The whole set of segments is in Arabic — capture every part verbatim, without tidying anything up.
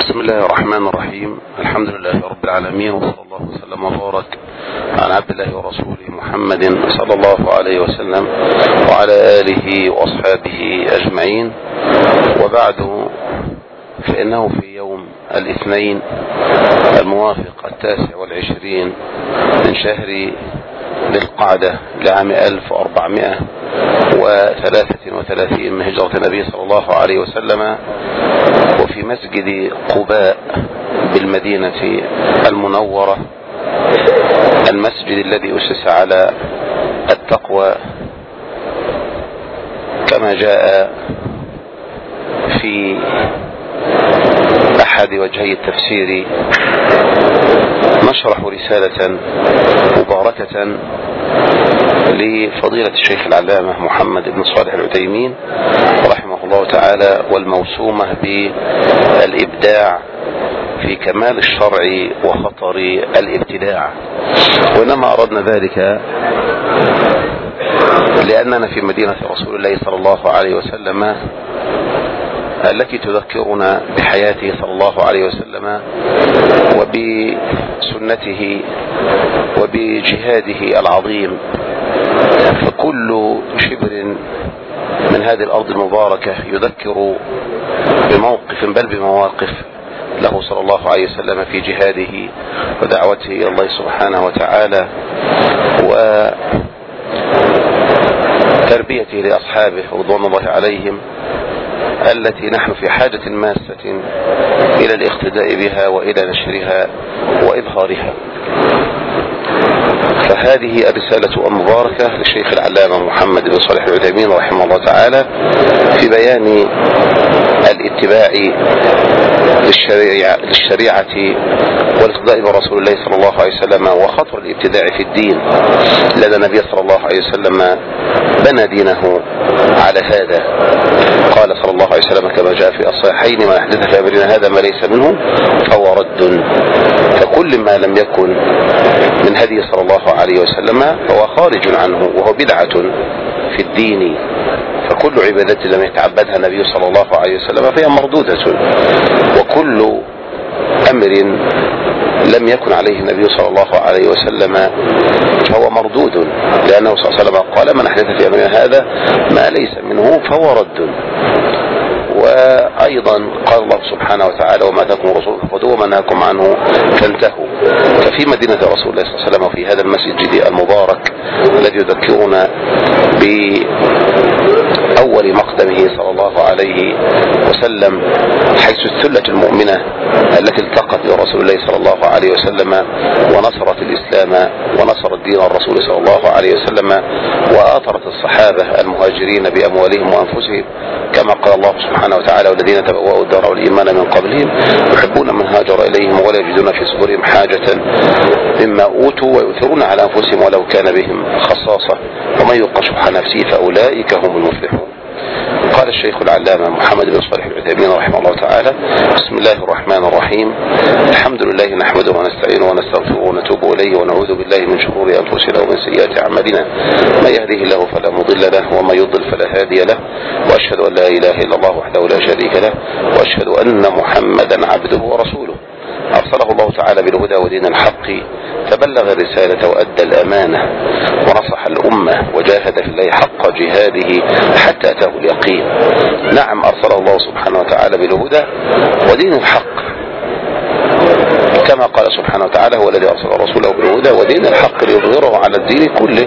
بسم الله الرحمن الرحيم. الحمد لله رب العالمين، وصلى الله وسلم وبارك على عبد الله ورسوله محمد صلى الله عليه وسلم وعلى آله وأصحابه أجمعين، وبعد، فإنه في يوم الاثنين الموافق التاسع والعشرين من شهر ذي القعدة لعام ألف وأربعمائة وثلاثة وثلاثين من هجرة النبي صلى الله عليه وسلم، وفي مسجد قباء بالمدينة المنورة، المسجد الذي أسس على التقوى كما جاء في أحد وجهي التفسير. نشرح رسالة مباركة لفضيلة الشيخ العلامة محمد بن صالح العثيمين رحمه الله تعالى، والموسومة بالإبداع في كمال الشرع وخطر الابتداع. وإنما أردنا ذلك لأننا في مدينة رسول الله صلى الله عليه وسلم التي تذكرنا بحياته صلى الله عليه وسلم وبسنته وبجهاده العظيم، فكل شبر من هذه الأرض المباركة يذكر بموقف بل بمواقف له صلى الله عليه وسلم في جهاده ودعوته إلى الله سبحانه وتعالى وتربيته لأصحابه رضوان الله عليهم، التي نحن في حاجة ماسة إلى الاقتداء بها وإلى نشرها وإظهارها. فهذه الرسالة المباركة للشيخ العلامة محمد بن صالح العثيمين رحمه الله تعالى في بيان الاتباع للشريعة, للشريعة والاقتداء برسول الله صلى الله عليه وسلم وخطر الابتداع في الدين، لأن النبي صلى الله عليه وسلم بنى دينه على هذا. قال صلى الله عليه وسلم كما جاء في الصحيحين: من أحدث في أمرنا هذا ما ليس منه فهو رد. فكل ما لم يكن من هدي صلى الله عليه وسلم فهو خارج عنه وهو بدعة في الدين. فكل عبادة لم يتعبدها النبي صلى الله عليه وسلم فهي مردودة، وكل أمر لم يكن عليه النبي صلى الله عليه وسلم فهو مردود، لأنه صلى الله عليه وسلم قال: من أحدث في أمرنا هذا ما ليس منه فهو رد. وأيضا قال الله سبحانه وتعالى: وما أتاكم الرسول فخذوه وما نهاكم عنه فانتهوا. ففي مدينة رسول الله صلى الله عليه وسلم وفي هذا المسجد المبارك الذي يذكرنا بأول مقدمه صلى الله عليه وسلم، حيث الثلة المؤمنة التي التقت برسول الله صلى الله عليه وسلم ونصرت الإسلام ونصرت دين الرسول صلى الله عليه وسلم، وآثرت الصحابة المهاجرين بأموالهم وأنفسهم، كما قال الله سبحانه وتعالى: والذين تبوأوا الدار والإيمان من قبلهم يحبون من هاجر إليهم ولا يجدون في صدورهم حاجة مما أوتوا ويؤثرون على أنفسهم ولو كان بهم خصاصة ومن يوق شح نفسه فأولئك هم المفلحون. قال الشيخ العلامة محمد بن صالح العثيمين رحمه الله تعالى: بسم الله الرحمن الرحيم. الحمد لله نحمده ونستعينه ونستغفره ونتوب إليه ونعوذ بالله من شرور أنفسنا ومن سيئات أعمالنا، من يهده الله فلا مضل له ومن يضلل فلا هادي له، وأشهد أن لا إله إلا الله وحده لا شريك له، وأشهد أن محمدا عبده ورسوله أرسله الله تعالى بالهدى ودين الحق، فبلغ الرسالة وأدى الأمانة ونصح الأمة وجاهد في الله حق جهاده حتى أتاه اليقين. نعم، أرسله الله سبحانه وتعالى بالهدى ودين الحق، كما قال سبحانه وتعالى: هو الذي أرسل رسوله بالهدى ودين الحق ليظهره على الدين كله.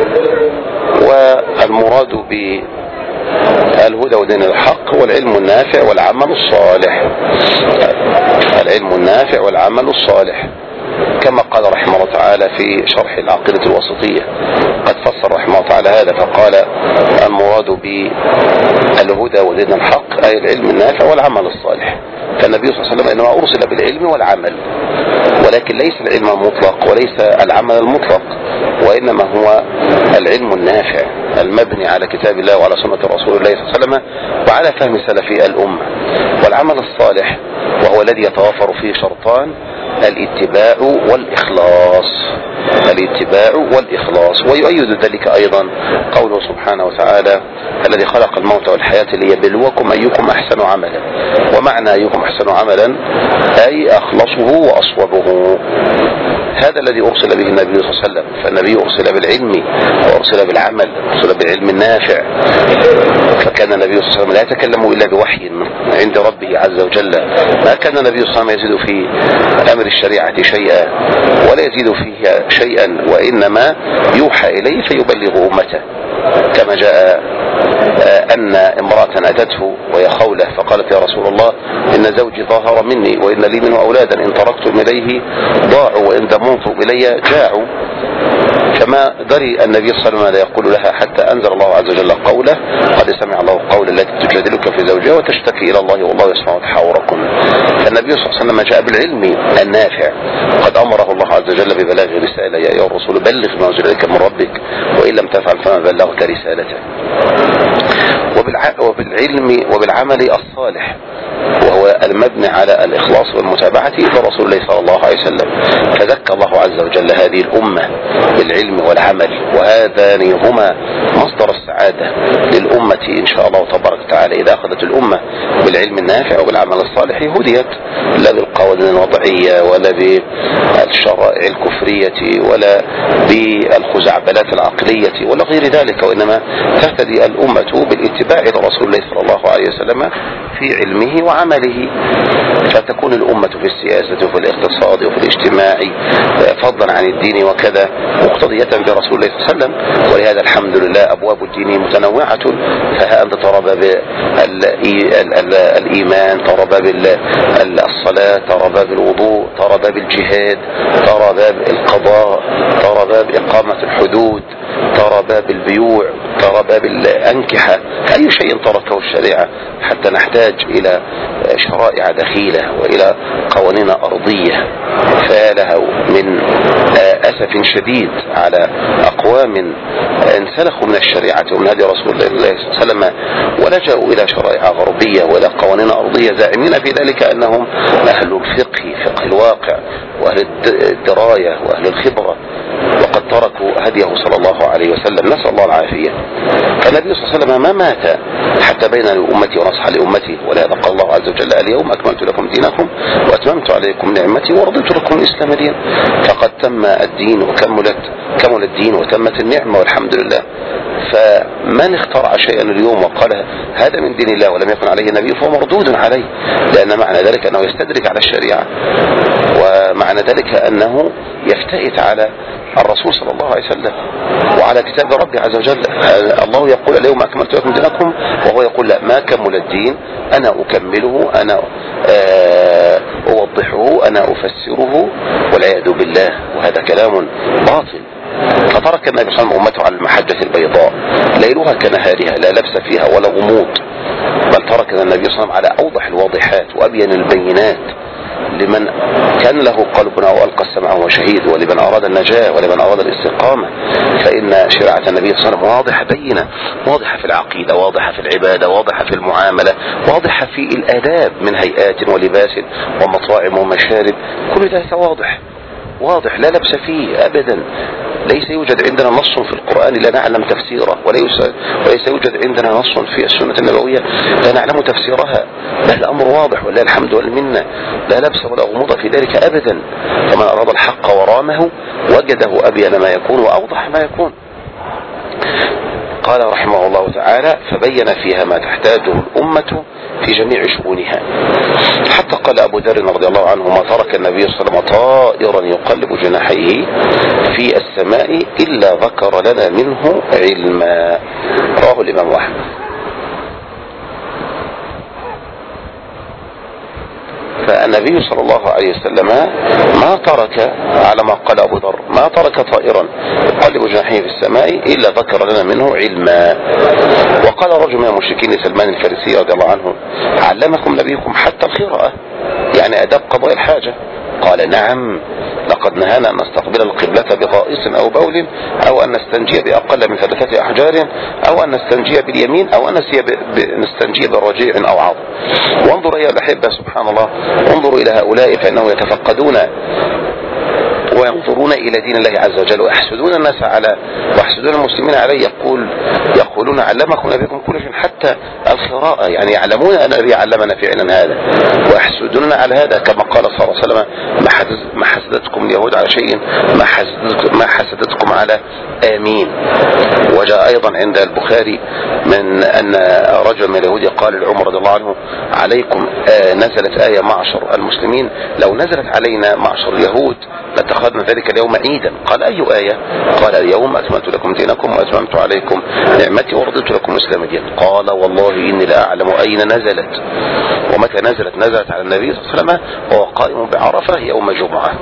والمراد بالهدى ودين الحق هو العلم النافع والعمل الصالح، العلم النافع والعمل الصالح، كما قال رحمه الله تعالى في شرح العقيدة الوسطية. قد فسر رحمه الله تعالى هذا فقال: المراد بالهدى ودين الحق أي العلم النافع والعمل الصالح. فالنبي صلى الله عليه وسلم إنما أرسل بالعلم والعمل، ولكن ليس العلم المطلق وليس العمل المطلق، وإنما هو العلم النافع المبني على كتاب الله وعلى سنة رسول الله صلى الله عليه وسلم وعلى فهم سلفي الأمة. والعمل الصالح وهو الذي يتوافر فيه شرطان: الاتباع والإخلاص. الاتباع والإخلاص. ويؤيد ذلك أيضا قوله سبحانه وتعالى: الذي خلق الموت والحياة ليبلوكم أيكم أحسن عملا. ومعنى أيكم أحسن عملا أي أخلصه وأصوبه. هذا الذي أرسل به النبي صلى الله عليه وسلم. فالنبي أرسل بالعلم وأرسل بالعمل، أرسل بالعلم النافع. فكان النبي صلى الله عليه وسلم لا يتكلم إلا بوحي عند ربه عز وجل. ما كان النبي صلى الله عليه وسلم يزيد في أمر الشريعة شيئا ولا يزيد فيها شيئا، وإنما يوحى إليه فيبلغ أمته. كما جاء أن امرأة أتته وهي خولة فقالت: يا رسول الله، إن زوجي ظاهر مني وإن لي منه أولادا، إن تركتم إليه ضاعوا وإن ضمنتم إلي جاعوا. فما دري النبي صلى الله عليه وسلم ماذا يقول لها حتى أنزل الله عز وجل قوله: قد سمع الله قول التي تجادلك في زوجها وتشتكي إلى الله والله يسمع تحاوركم. فالنبي صلى الله عليه وسلم جاء بالعلم النافع. قد أمره الله عز وجل ببلاغ رسالة: يا أيها الرسول بلغ ما أنزل إليك من ربك وإن لم تفعل فما بلغت رسالته. وبالعلم وبالعمل الصالح، وهو المبني على الإخلاص والمتابعة لرسول الله صلى الله عليه وسلم. فذكى الله عز وجل هذه الأمة بالعلم والعمل، وهذان هما مصدر السعادة للأمة إن شاء الله تبارك وتعالى. إذا أخذت الأمة بالعلم النافع وبالعمل الصالح هديت، لا بالقوانين الوضعية ولا بالشرائع الكفرية ولا بالخزعبلات العقلية ولا غير ذلك، وإنما تهتدي الأمة بالاتباع لرسول الله صلى الله عليه وسلم في علمه وعمله. فتكون الأمة في السياسة وفي الاقتصاد وفي الاجتماع فضلا عن الدين وكذا مقتضية برسول الله صلى الله عليه وسلم. ولهذا الحمد لله أبواب الدين متنوعة. فها أنت ترى باب الإيمان، ترى باب الصلاة، ترى باب الوضوء، ترى باب الجهاد، ترى باب القضاء، ترى باب إقامة الحدود، ترى باب البيوع، ترى باب الأنكحة. أي شيء تركه الشريعة حتى نحتاج إلى شرائع دخيلة وإلى قوانين أرضية. فلها من أسف شديد على أقوام انسلخوا من الشريعة ومن هدي رسول الله صلى الله عليه وسلم ولجأوا إلى شرائع غربية وإلى قوانين أرضية، زاعمين في ذلك أنهم أهل الفقه، فقه الواقع، وأهل الدراية وأهل الخبرة، وقد تركوا هديه صلى الله عليه وسلم. نسأل الله العافية. فالنبي صلى الله عليه وسلم ما مات حتى بين لأمتي ونصح لأمتي. ولهذا قال الله عز وجل: اليوم أكملت لكم دينكم وأتممت عليكم نعمتي ورضيت لكم الإسلام دين. فقد تم الدين وكملت كمل الدين وتمت النعمة والحمد لله. فمن اخترع شيئا اليوم وقال هذا من دين الله ولم يكن عليه نبي فهو مردود عليه، لأن معنى ذلك أنه يستدرك على الشريعة، ومعنى ذلك أنه يفتئت على الرسول صلى الله عليه وسلم وعلى كتاب ربي عز وجل. الله يقول: اليوم أكملت لكم دينكم، وهو يقول: لا، ما كمل الدين، أنا أكمله، أنا أوضحه، أنا أفسره، والعياذ بالله. وهذا كلام باطل. فترك النبي صلى الله عليه وسلم أمته على المحجة البيضاء ليلها كنهارها لا لبس فيها ولا غموض، بل ترك النبي صلى الله عليه وسلم على أوضح الواضحات وأبين البينات لمن كان له قلب وألقى السمع وهو شهيد، ولمن أراد النجاة ولمن أراد الاستقامة. فإن شريعة النبي صلى الله عليه وسلم واضحة بينة، واضحة في العقيدة، واضحة في العبادة، واضحة في المعاملة، واضحة في الآداب من هيئات ولباس ومطاعم ومشارب. كل ذلك واضح واضح لا لبس فيه أبدا. ليس يوجد عندنا نص في القرآن لا نعلم تفسيره، وليس, وليس يوجد عندنا نص في السنة النبوية لا نعلم تفسيرها. بل الأمر واضح ولله الحمد والمنة، لا لبس ولا غموض في ذلك أبدا. فمن أراد الحق ورامه وجده أبين ما يكون وأوضح ما يكون. قال رحمه الله تعالى: فبين فيها ما تحتاجه الأمة في جميع شؤونها. حتى قال أبو ذر رضي الله عنه: ما ترك النبي صلى الله عليه وسلم طائرا يقلب جناحيه في السماء إلا ذكر لنا منه علما. رواه الإمام أحمد. فالنبي صلى الله عليه وسلم ما ترك، على ما قال أبو ذر، ما ترك طائرا يقلب جناحيه في السماء إلا ذكر لنا منه علما. وقال رجل من المشركين لسلمان الفارسي رضي الله عنه: علمكم نبيكم حتى القراءة، يعني أداب قضاء الحاجة؟ قال: نعم، لقد فقد نهانا أن نستقبل القبلة بغائص أو بول، أو أن نستنجي بأقل من ثلاثة أحجار، أو أن نستنجي باليمين، أو أن نستنجي برجيع أو عظم. وانظر أيها الأحبة سبحان الله، انظروا إلى هؤلاء فإنهم يتفقدون وينظرون إلى دين الله عز وجل، ويحسدون الناس على ويحسدون المسلمين عليه. يقول يقولون علمكم نبيكم كل شيء حتى القراءة، يعني يعلمون أن النبي علمنا فعلا هذا ويحسدون على هذا، كما قال صلى الله عليه وسلم ما حسدتكم اليهود على شيء ما حسدتكم, ما حسدتكم على آمين. وجاء أيضا عند البخاري من أن رجل من اليهود قال لعمر رضي الله عنه عليكم آه نزلت آية معشر المسلمين، لو نزلت علينا معشر اليهود لاتخذنا ذلك اليوم عيدا. قال أي آية؟ قال اليوم أكملت لكم دينكم وأتممت عليكم نعمتي ورضيت لكم الإسلام دينا. قال والله إني لا أعلم أين نزلت ومتى نزلت. نزلت على النبي صلى الله عليه وسلم وهو قائم بعرفة يوم جمعة.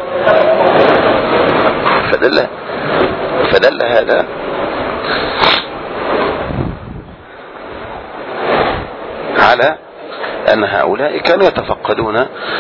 فدل فدل هذا على أن هؤلاء كانوا يتفقدون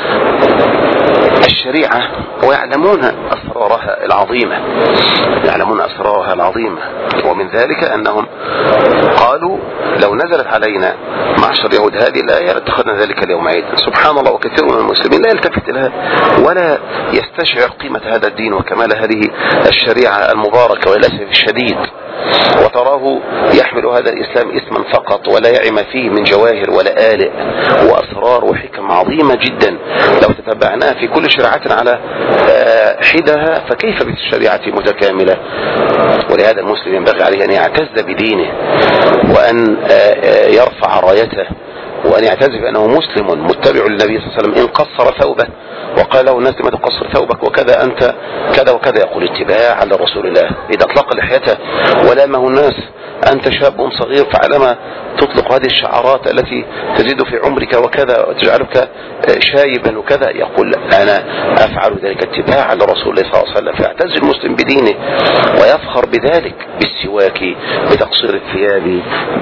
الشريعة ويعلمون أسرارها العظيمة يعلمون أسرارها العظيمة ومن ذلك أنهم قالوا لو نزلت علينا معشر يهود هذه الآية لاتخذنا ذلك اليوم عيدا. سبحان الله. وكثير من المسلمين لا يلتفت لها ولا يستشعر قيمة هذا الدين وكمال هذه الشريعة المباركة وللأسف الشديد، وتراه يحمل هذا الإسلام اسما فقط ولا يعي ما فيه من جواهر ولا آلئ وأسرار وحكم عظيمة جدا لو تتبعناها في كل شريعة على حدها فكيف بالشريعة متكاملة. ولهذا المسلم ينبغي عليه أن يعتز بدينه وأن يرفع رايته وأن يعتز بأنه مسلم متبع للنبي صلى الله عليه وسلم. إن قصر ثوبه وقال له الناس لما تقصر ثوبك وكذا أنت كذا وكذا، يقول اتباعا لرسول الله. إذا أطلق لحيته ولامه الناس أنت شاب صغير فعلما تطلق هذه الشعارات التي تزيد في عمرك وكذا وتجعلك شايبا وكذا، يقول أنا أفعل ذلك اتباعا لرسول الله صلى الله عليه وسلم. فيعتز المسلم بدينه ويفخر بذلك، بالسواك، بتقصير الثياب،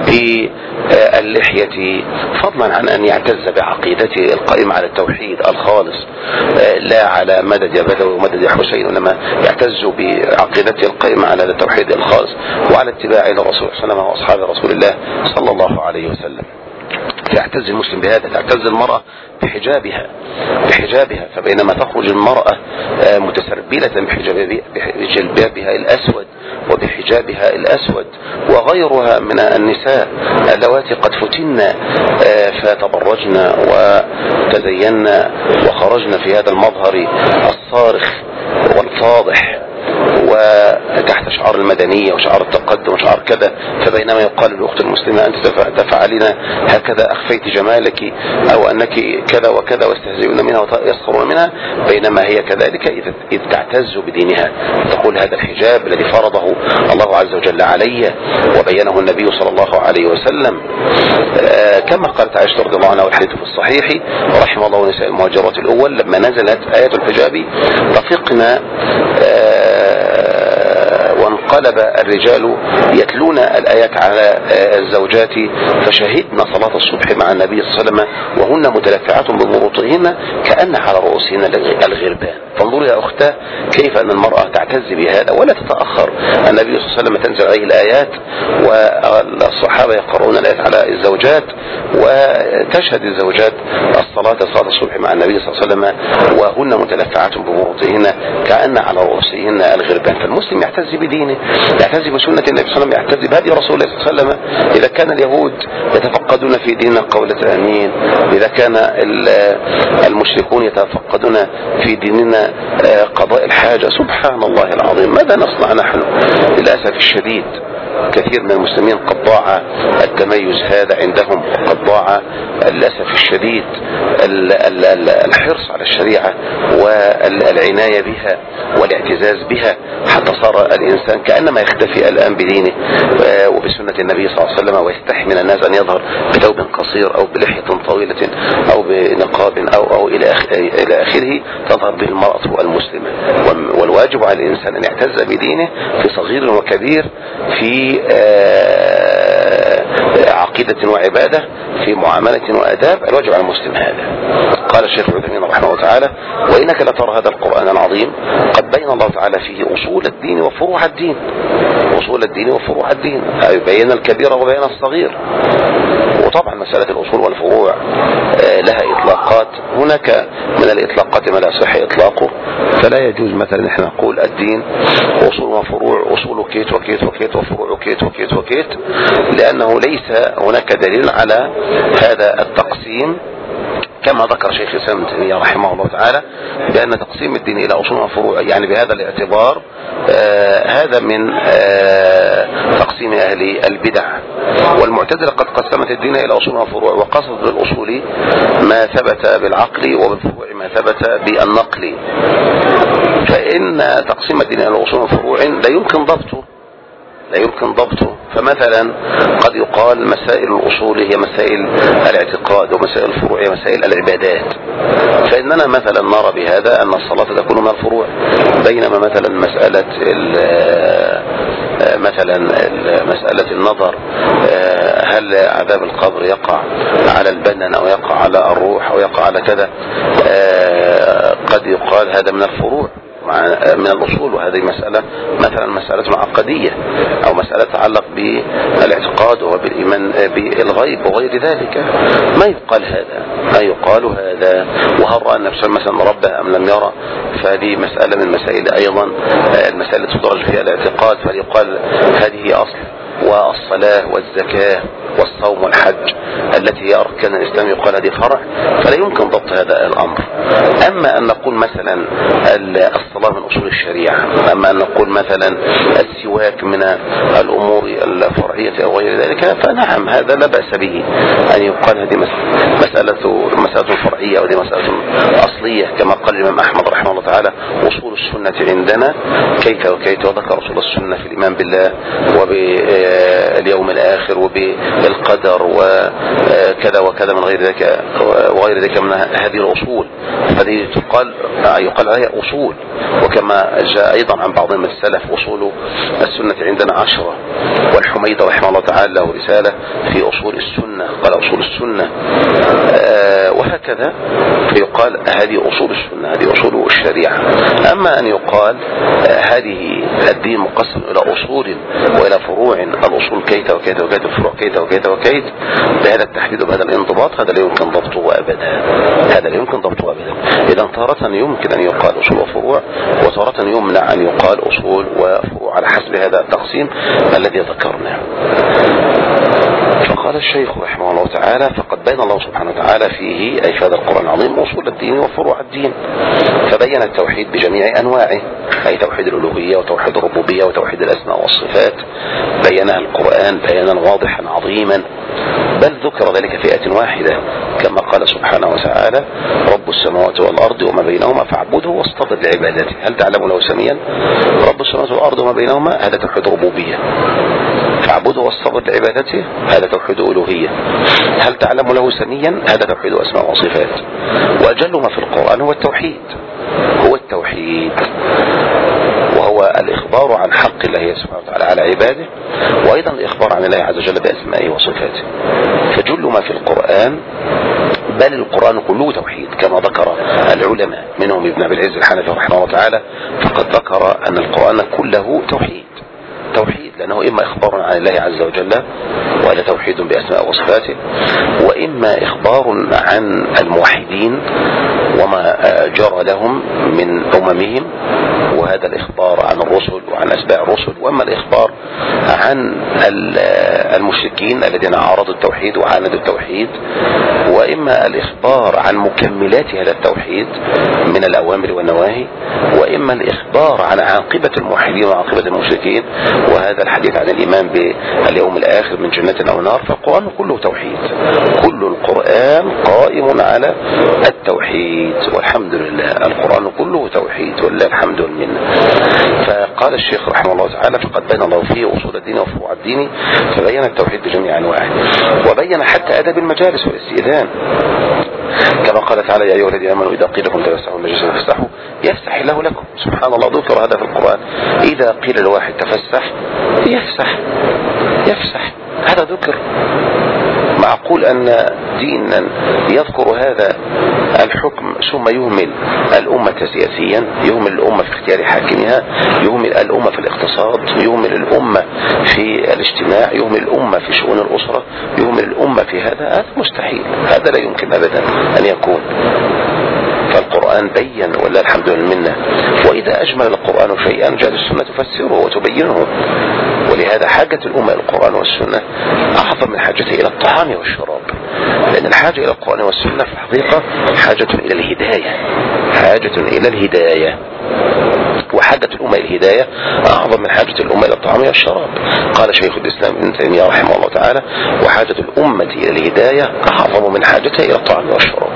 باللحية، فضلا عن أن يعتز بعقيدته القائمة على التوحيد الخالص لا على مدد يا بدوي ومدد يا حسين، وإنما يعتز بعقيدته القائمة على التوحيد الخالص وعلى اتباع الرسول صلى الله عليه وسلم وأصحاب رسول الله صلى الله عليه وسلم. فيعتز المسلم بهذا. تعتز المرأة بحجابها بحجابها فبينما تخرج المرأة متسربلة بجلبابها الأسود وبحجابها الأسود وغيرها من النساء اللواتي قد فتن فتبرجن وتزين وخرجن في هذا المظهر الصارخ والفاضح وتحت شعار المدنية وشعار التقدم وشعار كذا، فبينما يقال للأخت المسلمة أنت تفعلين هكذا أخفيت جمالك أو أنك كذا وكذا واستهزئون منها ويسخرون منها، بينما هي كذلك إذ تعتز بدينها تقول هذا الحجاب الذي فرضه الله عز وجل علي وبينه النبي صلى الله عليه وسلم كما قالت عائشة رضي الله عنها والحديث في الصحيح رحم الله نساء المهاجرات الأول لما نزلت آية الحجاب طفقنا وانقلب الرجال يتلون الآيات على الزوجات فشهدنا صلاة الصبح مع النبي صلى الله عليه وسلم وهن متلفعات بمروطهن كأن على رؤوسهن الغربان. فانظروا يا أختاه كيف أن المرأة تعتز بهذا ولا تتأخر. النبي صلى الله عليه وسلم تنزل عليه الآيات والصحابة يقرؤون الآيات على الزوجات وتشهد الزوجات الصلاة صلاة الصبح مع النبي صلى الله عليه وسلم وهن متلفعات بمروطهن كأن على رؤوسهن الغربان. فالمسلم يعتز بدينه، يعتز بسنة النبي صلى الله عليه وسلم، يعتز بهدي رسول الله صلى الله عليه وسلم. إذا كان اليهود يتفقدون في ديننا قولة آمين، إذا كان المشركون يتفقدون في ديننا قضاء الحاجة، سبحان الله العظيم ماذا نصنع نحن؟ للأسف الشديد كثير من المسلمين قد ضاع التميز هذا عندهم وقد ضاع للأسف الشديد الحرص على الشريعة والعناية بها والاعتزاز بها حتى صار الإنسان كأنما يختفي الآن بدينه وبسنة النبي صلى الله عليه وسلم ويستحي من الناس أن يظهر بثوب قصير أو بلحية طويلة أو بنقاب أو, أو إلى آخره تظهر به المرأة المسلمة. والواجب على الإنسان أن يعتز بدينه في صغير وكبير، في عقيدة وعبادة، في معاملة وآداب. الواجب على المسلم هذا. قال الشيخ ابن عثيمين رحمه الله تعالى: وإنك لترى هذا القرآن العظيم قد بين الله تعالى فيه أصول الدين وفروع الدين. أصول الدين وفروع الدين، أي بين الكبير وبين الصغير. وطبعا مسألة الأصول والفروع لها إطلاقات، هناك من الإطلاقات ما لا يصح إطلاقه، فلا يجوز مثلا نحن نقول الدين أصول وفروع، أصول كيت وكيت وكيت وفروع كيت وكيت وكيت، لأنه ليس هناك دليل على هذا التقسيم، كما ذكر شيخ الإسلام ابن تيمية رحمه الله تعالى بأن تقسيم الدين إلى أصول وفروع يعني بهذا الاعتبار آه هذا من آه تقسيم أهل البدع. والمعتزلة قد قسمت الدين إلى أصول وفروع، وقصد بالأصول ما ثبت بالعقل وبالفروع ما ثبت بالنقل. فإن تقسيم الدين إلى أصول وفروع لا يمكن ضبطه لا يمكن ضبطه فمثلا قد يقال مسائل الأصول هي مسائل الاعتقاد، ومسائل الفروع هي مسائل العبادات. فإننا مثلا نرى بهذا أن الصلاة تكون من الفروع، بينما مثلا مسألة مثلا مسألة النظر، هل عذاب القبر يقع على البدن أو يقع على الروح أو يقع على كذا، قد يقال هذا من الفروع من الأصول. وهذه مسألة مثلا مسألة عقدية أو مسألة تتعلق بالاعتقاد وبالإيمان بالغيب وغير ذلك. ما يقال هذا ما يقال هذا وهل رأى النبي صلى الله عليه وسلم ربه أم لم يرى، فهذه مسألة من مسائل أيضا المسألة تدرج فيها الاعتقاد، فليقال هذه أصل. والصلاة والزكاة والصوم والحج التي هي أركان الإسلام يقال هذه فرع، فلا يمكن ضبط هذا الأمر. أما أن نقول مثلا الصلاة من أصول الشريعة، أما أن نقول مثلا السواك من الأمور الفرعية أو غير ذلك، فنعم هذا لا بأس به أن يقال هذه مسألة مسألة فرعية ودي مسألة أصلية، كما قال الإمام أحمد رحمه الله تعالى: أصول السنة عندنا كيت وكيت، وذكر أصول السنة في الإيمان بالله وباليوم الآخر وبالقدر وكذا وكذا من غير ذلك وغير ذلك من هذه الأصول، فهذه تقال يقال عليها أصول. وكما جاء أيضا عن بعض من السلف: أصول السنة عندنا عشرة. والحميد رحمه الله تعالى له رسالة في أصول السنة قال أصول السنة، وهكذا فيقال هذه أصول السنة، هذه أصول الشريعة. أما أن يقال هذه الدين مقسم إلى أصول وإلى فروع، الأصول كيت وكيت وكيت، الفروع كيت وكيت وكيت، بهذا التحديد وبهذا الانضباط، هذا لا يمكن ضبطه أبدا هذا لا يمكن ضبطه أبدا. إذا تارة يمكن أن يقال أصول وفروع، وتارة يمنع أن يقال أصول وفروع على حسب هذا التقسيم الذي ذكرناه. فقال الشيخ رحمه الله تعالى: فقد بين الله سبحانه وتعالى فيه أي في هذا القرآن العظيم أصول الدين وفروع الدين، فبين التوحيد بجميع أنواعه، أي توحيد الألوهية وتوحيد الربوبية وتوحيد الأسماء والصفات، بينها القرآن بيانا واضحا عظيما، بل ذكر ذلك في آية واحدة كما قال سبحانه وتعالى: رب السماوات والأرض وما بينهما فاعبده واصطبر لعبادته هل تعلم له سميا. رب السماوات والأرض وما بينهما هذا توحيد ربوبية، فاعبده واصطبر لعبادته هذا توحيد ألوهية، هل تعلم له سميا هذا توحيد أسماء وصفات. وأجل ما في القرآن هو التوحيد هو التوحيد وهو الإخبار عن حق الله سبحانه وتعالى على عباده، وأيضا الإخبار عن الله عز وجل بأسمائه وصفاته. فجل ما في القرآن، بل القرآن كله توحيد كما ذكر العلماء منهم ابن أبي العز الحنفي رحمه الله تعالى، فقد ذكر أن القرآن كله توحيد توحيد لأنه إما إخبار عن الله عز وجل وهذا توحيد بأسماء وصفاته، وإما إخبار عن الموحدين وما جرى لهم من أممهم وهذا الإخبار عن الرسل وعن أتباع الرسل، وأما الإخبار عن المشركين الذين عارضوا التوحيد وعاندوا التوحيد، وإما الإخبار عن مكملات هذا التوحيد من الأوامر والنواهي، وإما الإخبار عن عاقبة الموحدين وعاقبة المشركين، وهذا الحديث عن الإيمان باليوم الآخر من جنة أو نار. فالقرآن كله توحيد، كل القرآن قائم على التوحيد، والحمد لله القرآن كله توحيد ولله الحمد والمنة. فقال الشيخ رحمه الله تعالى: فقد بين الله فيه أصول الدين وفروع الدين، فبين التوحيد بجميع أنواعه، وبين حتى آداب المجالس والاستئذان كما قال تعالى: يا أيها الذين آمنوا إذا قيل لكم تفسحوا المجالس فافسحوا يفسح الله لكم. سبحان الله، ذكر هذا في القرآن، إذا قيل لواحد تفسح يفسح يفسح هذا ذكر. معقول أن دينا يذكر هذا الحكم ثم يهمل الأمة سياسيا، يهمل الأمة في اختيار حاكمها، يهمل الأمة في الاقتصاد، يهمل الأمة في الاجتماع، يهمل الأمة في شؤون الأسرة، يهمل الأمة في هذا، هذا مستحيل، هذا لا يمكن أبدا أن يكون. فالقرآن بين ولله الحمد لله. وإذا أجمل القرآن شيئا جاءت السنة تفسره وتبينه، ولهذا حاجة الأمة إلى القرآن والسنة أعظم من حاجتها إلى الطعام والشراب، لأن الحاجة إلى القرآن والسنة في الحقيقة حاجة إلى الهداية، حاجة إلى الهداية، وحاجة الأمة إلى الهداية أعظم من حاجة الأمة إلى الطعام والشراب. قال شيخ الإسلام ابن تيمية رحمه الله تعالى: وحاجة الأمة إلى الهداية أعظم من حاجتها إلى الطعام والشراب،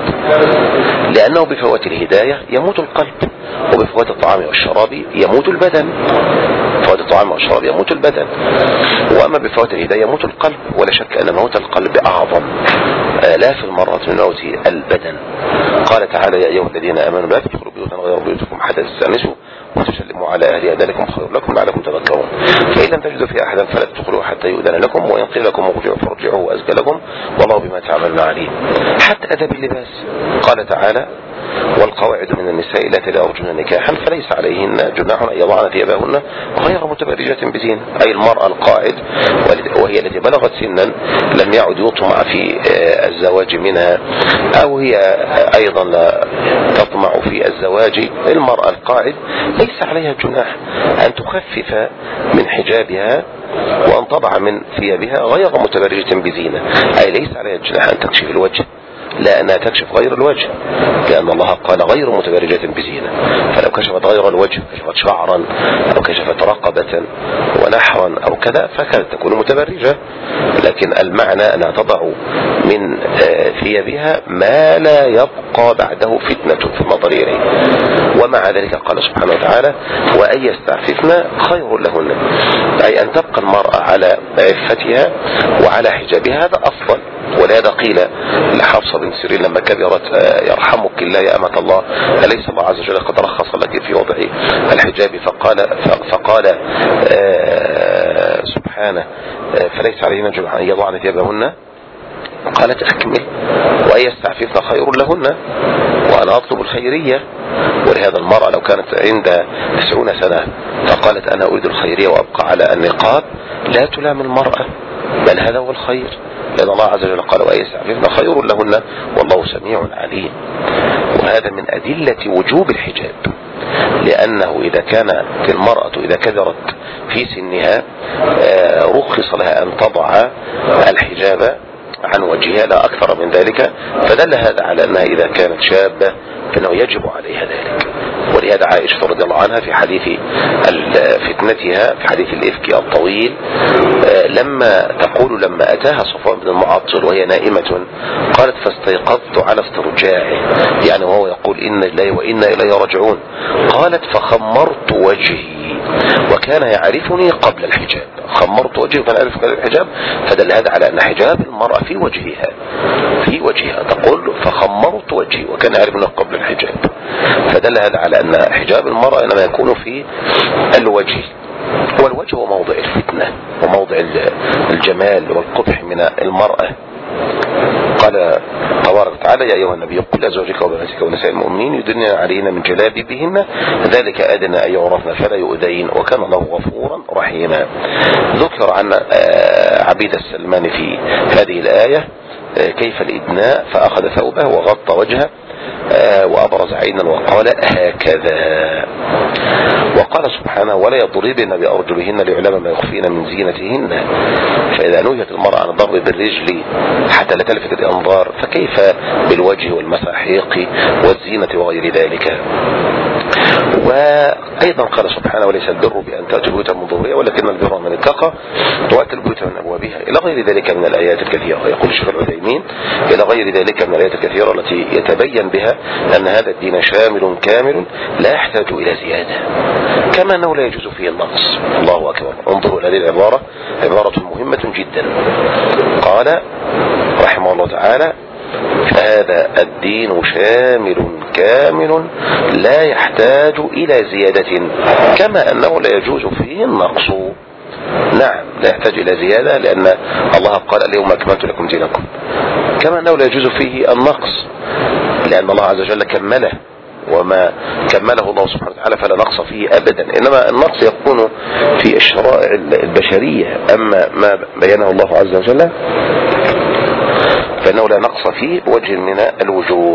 لأنه بفوات الهداية يموت القلب، وبفوات الطعام والشراب يموت البدن. بفوات الطعام والشراب يموت البدن، وأما بفوات الهداية يموت القلب، ولا شك أن موت القلب أعظم آلاف المرات من موت البدن. قال تعالى: يا أيها الذين آمنوا لا تدخلوا بيوتا غير بيوتكم حتى تستأنسوا وتسلموا على أهلها ذلكم خير لكم لعلكم تذكرون. فإن لم تجدوا في أحدا فلا تدخلوا حتى يؤذن لكم، وإن قيل لكم ارجعوا فارجعوا أزكى لكم والله بما تعملون عليم. حتى أدب اللباس قال تعالى: والقواعد من النساء التي لا يرجون نكاحا فليس عليهن جناح أن يضعن ثيابهن غير متبرجة بزينة. أي المرأة القاعد وهي التي بلغت سنا لم يعد يطمع في الزواج منها، أو هي أيضا لا تطمع في الزواج، المرأة القاعد ليس عليها جناح أن تخفف من حجابها وأن تضع من ثيابها غير متبرجة بزينة. أي ليس عليها جناح أن تكشف الوجه، لا أنها تكشف غير الوجه، لأن الله قال غير متبرجة بزينة. فلو كشفت غير الوجه، كشفت شعرا أو كشفت رقبة ونحرا أو كذا فكانت تكون متبرجة، لكن المعنى أنها تضع من ثيابها ما لا يبقى بعده فتنة في النظر إليه. ومع ذلك قال سبحانه وتعالى: وأن يستعففن خير لهن، أي أن تبقى المرأة على عفتها وعلى حجابها، هذا أفضل. ولهذا قيل لحفصة بن سيرين لما كبرت: يرحمك الله يا أمة الله، أليس الله عز وجل قد رخص لك في وضع الحجاب؟ فقال فقال سبحانه: فليس عليهن جناح أن يضعن ثيابهن. قالت: أكمل وأن يستعففن خير لهن، وأنا أطلب الخيرية. ولهذا المرأة لو كانت عند تسعون سنة فقالت: أنا أريد الخيرية وأبقى على النقاب، لا تلام المرأة، بل هذا هو الخير، لأن الله عز وجل قال: وأن يستعففن خير لهن والله سميع عليم. وهذا من أدلة وجوب الحجاب، لأنه إذا كانت المرأة إذا كبرت في سنها رخص لها أن تضع الحجاب عن وجهها لا أكثر من ذلك، فدل هذا على أنها إذا كانت شابة فإنه يجب عليها ذلك. ولهذا عائشة رضي الله عنها في حديث فتنتها في حديث الإفك الطويل لما تقول: لما أتاها صفوان بن المعطل وهي نائمة قالت: فاستيقظت على استرجاعه، يعني وهو يقول: إنا لله وإنا إليه راجعون. قالت: فخمرت وجهي وكان يعرفني قبل الحجاب. خمرت وجهي وكان يعرفني قبل الحجاب، فدل هذا على أن حجاب المرأة في وجهها في وجهها تقول: فخمرت وجهي وكان يعرفني قبل الحجاب، فدل هذا على أن حجاب المرأة إنما يكون في الوجه، والوجه هو موضع الفتنة وموضع الجمال والقبح من المرأة. قال تبارك وتعالى: يا أيها النبي قل لأزواجك وبناتك ونساء المؤمنين يدنين عليهن من جلابيبهن ذلك أدنى أن يعرفن فلا يؤذين وكان الله غفورا رحيما. ذكر عن عبيد السلمان في هذه الآية كيف الإدناء، فأخذ ثوبه وغطى وجهه وأبرز عينا وقال: هكذا. وقال سبحانه: ولا يضربن بأرجلهن ليعلم ما يخفين من زينتهن. فإذا نهيت المرأة عن الضرب بالرجل حتى لا تلفت الأنظار، فكيف بالوجه والمساحيق والزينة وغير ذلك؟ وأيضا قال سبحانه: وليس البر بأن تأتوا البيوت من ظهورها ولكن البر من اتقى وأتى البيوت من أبوابها، إلى غير ذلك من الآيات الكثيرة. يقول الشيخ العثيمين: إلى غير ذلك من الآيات الكثيرة التي يتبين بها أن هذا الدين شامل كامل لا يحتاج إلى زيادة، كما أنه لا يجوز فيه النقص. الله أكبر. انظروا إلى هذه العبارة، عبارة مهمة جدا. قال رحمه الله تعالى: فهذا الدين شامل كامل لا يحتاج إلى زيادة، كما أنه لا يجوز فيه النقص. نعم، لا يحتاج إلى زيادة، لأن الله قال: اليوم أكملت لكم دينكم. كما أنه لا يجوز فيه النقص، لأن الله عز وجل كمله، وما كمله الله سبحانه وتعالى فلا نقص فيه أبدا، إنما النقص يكون في الشرائع البشرية. أما ما بينه الله عز وجل فإنه لا نقص فيه بوجه من الوجوه.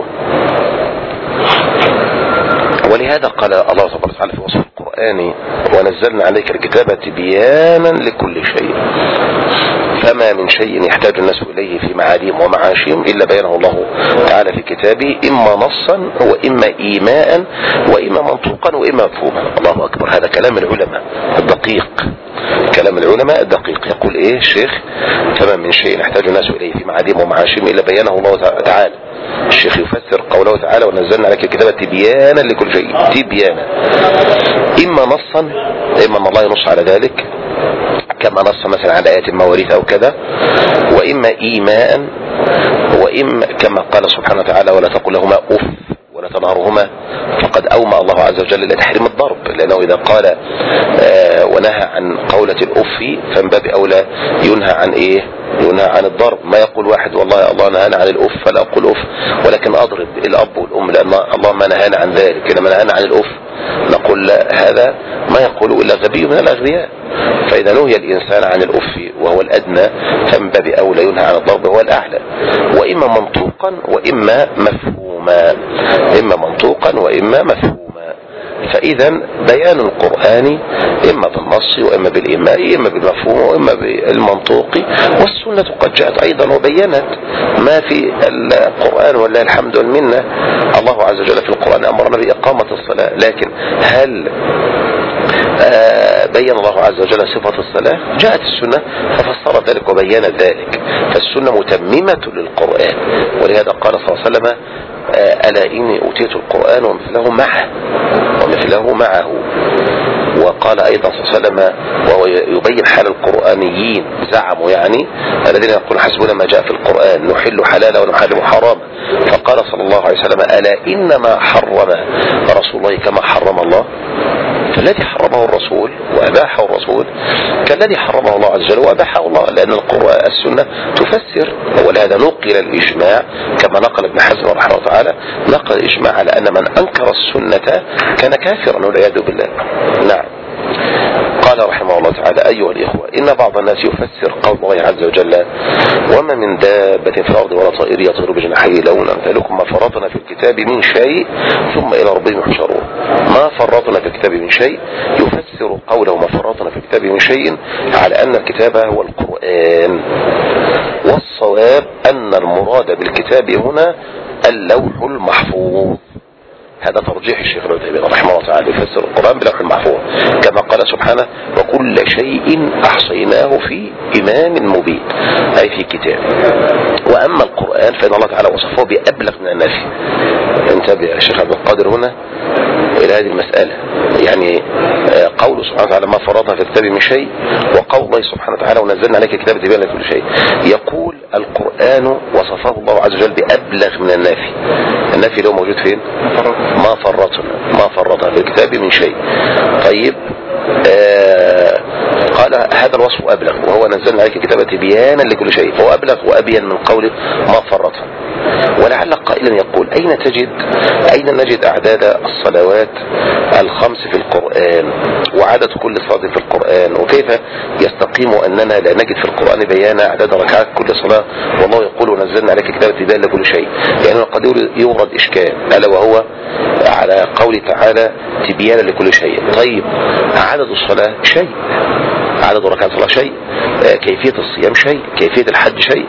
ولهذا قال الله سبحانه وتعالى في وصف القرآن: ونزلنا عليك الكتاب تبيانا لكل شيء فما من شيء يحتاج الناس إليه في معاديم ومعاشيم إلا بينه الله تعالى في كتابه، إما نصا وإما إيماء وإما منطوقا وإما مفهوما. الله أكبر، هذا كلام العلماء الدقيق، كلام العلماء الدقيق. يقول إيه الشيخ؟ فما من شيء يحتاج الناس إليه في معاديم ومعاشيم إلا بينه الله تعالى. الشيخ يفسر قوله تعالى: ونزلنا عليك الكتاب تبيانا لكل شيء، تبيانا إما نصا، إما أن الله ينص على ذلك كما نص مثلا على آيات المواريث أو كذا، وإما إيماء، وإما كما قال سبحانه وتعالى: ولا تقل لهما أف ولا تنهرهما، فقد أومأ الله عز وجل إلى تحريم الضرب، لأنه إذا قال آه ونهى عن قولة الأف فمن باب أولى ينهى عن إيه؟ ينهى عن الضرب. ما يقول واحد والله يا الله نهانا عن الأف فلا أقول أف، ولكن أضرب الأب والأم لأن الله ما نهانا عن ذلك. لما نهانا عن الأف نقول لا، هذا ما يقول إلا غبي من الأغبياء. فإذا نهي الإنسان عن الأف وهو الأدنى فمن باب أولى ينهى عن الضرب وهو الأعلى. وإما منطوقا وإما مفهوما، إما منطوقا وإما مفهوما. فإذا بيان القرآن إما بالنص وإما بالإيماء، إما بالمفهوم وإما بالمنطوق. والسنة قد جاءت أيضا وبينت ما في القرآن ولله الحمد والمنة. الله عز وجل في القرآن أمرنا بإقامة الصلاة، لكن هل آه بين الله عز وجل صفة الصلاة؟ جاءت السنة ففسرت ذلك وبينت ذلك، فالسنة متممة للقرآن. ولهذا قال صلى الله عليه وسلم: آه ألا إني أوتيت القرآن ومثله معه ومثله معه. وقال أيضا صلى الله عليه وسلم وهو يبين حال القرآنيين، زعموا يعني الذين يقولون حسبنا ما جاء في القرآن نحل حلالا ونحرم حراما، فقال صلى الله عليه وسلم: ألا إنما حرم رسول الله كما حرم الله. فالذي حرمه الرسول وأباحه الرسول كالذي حرمه الله عز وجل وأباحه الله، لأن القرآن السنة تفسر. ولهذا نقل الإجماع كما نقل ابن حزم رحمه الله تعالى، نقل الإجماع على أن من أنكر السنة كان كافرا والعياذ بالله. نعم. قال رحمه الله تعالى: أيها الإخوة، إن بعض الناس يفسر قول الله عز وجل: وما من دابة في الأرض ولا طائر يطير بجناحيه لون أمثالكم ما فرطنا في الكتاب من شيء ثم إلى ربهم يحشرون. ما فرطنا في الكتاب من شيء يفسر قوله ما فرطنا في الكتاب من شيء على أن الكتاب هو القرآن، والصواب أن المراد بالكتاب هنا اللوح المحفوظ. هذا ترجيح الشيخ العثيمين رحمه الله تعالى، يفسر القرآن بلوح المحفوظ كما قال سبحانه: وكل شيء أحصيناه في إمام مبين، أي في كتاب. وأما القرآن فإن الله تعالى وصفه بأبلغ من النفي. انتبه يا شيخ عبد القادر هنا إلى هذه المسألة، يعني قوله سبحانه وتعالى: ما فرطنا في الكتاب من شيء، وقول الله سبحانه وتعالى: ونزلنا عليك الكتاب تبيانا لكل شيء. يقول القرآن وصفه الله عز وجل بأبلغ من النافي. النافي له موجود فين؟ ما فرطنا ما فرطنا في الكتاب من شيء. طيب آه قال هذا الوصف أبلغ، وهو نزلنا عليك الكتاب تبيانا لكل شيء، فهو أبلغ وأبين من قوله ما فرطنا. ولعل قائلا يقول: أين تجد أين نجد أعداد الصلوات الخمس في القرآن وعدد كل صلاة في القرآن؟ وكيف يستقيم أننا لا نجد في القرآن بيان أعداد ركعات كل صلاة والله يقول ونزلنا عليك الكتاب تبيانا لكل شيء؟ يعني قد يورد إشكال، ألا وهو على قول تعالى تبيانا لكل شيء. طيب عدد الصلاة شيء، عدد ركعات الصلاة شيء، كيفية الصيام شيء، كيفية الحج شيء.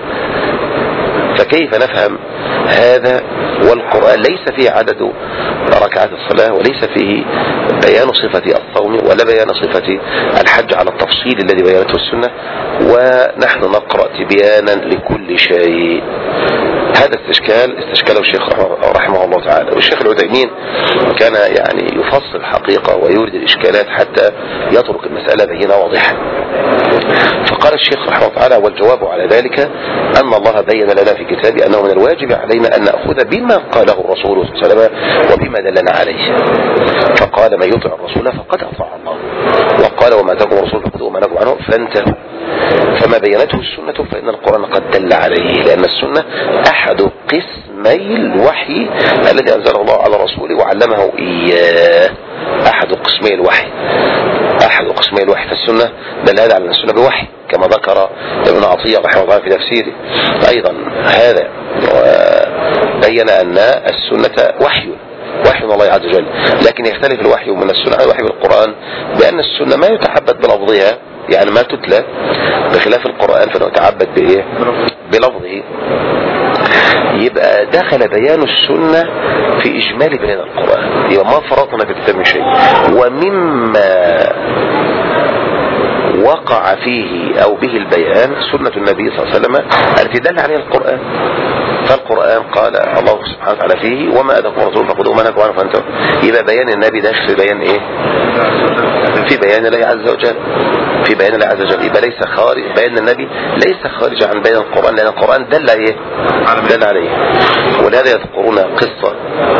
فكيف نفهم هذا والقرآن ليس فيه عدد ركعات الصلاة وليس فيه بيان صفة الصوم ولا بيان صفة الحج على التفصيل الذي بيانته السنة، ونحن نقرأ تبيانا لكل شيء؟ هذا استشكال استشكاله الشيخ رحمه الله تعالى. والشيخ العثيمين كان يعني يفصل حقيقة ويورد الإشكالات حتى يترك المسألة بينة واضحة. فقال الشيخ رحمه الله تعالى: والجواب على ذلك أن الله بين لنا في كتابه أنه من الواجب علينا أن نأخذ بما قاله الرسول صلى الله عليه وسلم وبما دلنا عليه. فقال: من يطع الرسول فقد أطاع الله، وقال قال وما اتاكم الرسول فخذوه وما نهاكم عنه فانتهوا. فما بينته السنة فإن القرآن قد دل عليه، لأن السنة أحد قسمي الوحي الذي أنزله الله على رسوله وعلمه إياه. أحد قسمي الوحي أحد قسمي الوحي فالسنة دل هذا على السنة بوحي كما ذكر ابن عطية رحمه الله في تفسيره. أيضا هذا بين أن السنة وحي وحي من الله عز وجل، لكن يختلف الوحي من السنة عن الوحي بالقرآن بأن السنة ما يتعبد بلفظها، يعني ما تتلى، بخلاف القرآن فإنه يتعبد بإيه؟ بلفظه. يبقى دخل بيان السنة في إجمال بيان القرآن، يبقى ما فرطنا في الكتاب من شيء. ومما وقع فيه أو به البيان سنة النبي صلى الله عليه وسلم التي دل عليها القرآن. فالقرآن قال الله سبحانه وتعالى فيه وما أتاكم الرسول فخذوه وما نهاكم عنه فانتهوا. يبقى بيان النبي داخل في بيان إيه؟ في بيان الله عز وجل، في بيان الله عز وجل. يبقى ليس خارج بيان النبي ليس خارج عن بيان القرآن، لأن القرآن دل عليه دل عليه. ولهذا يذكرون قصة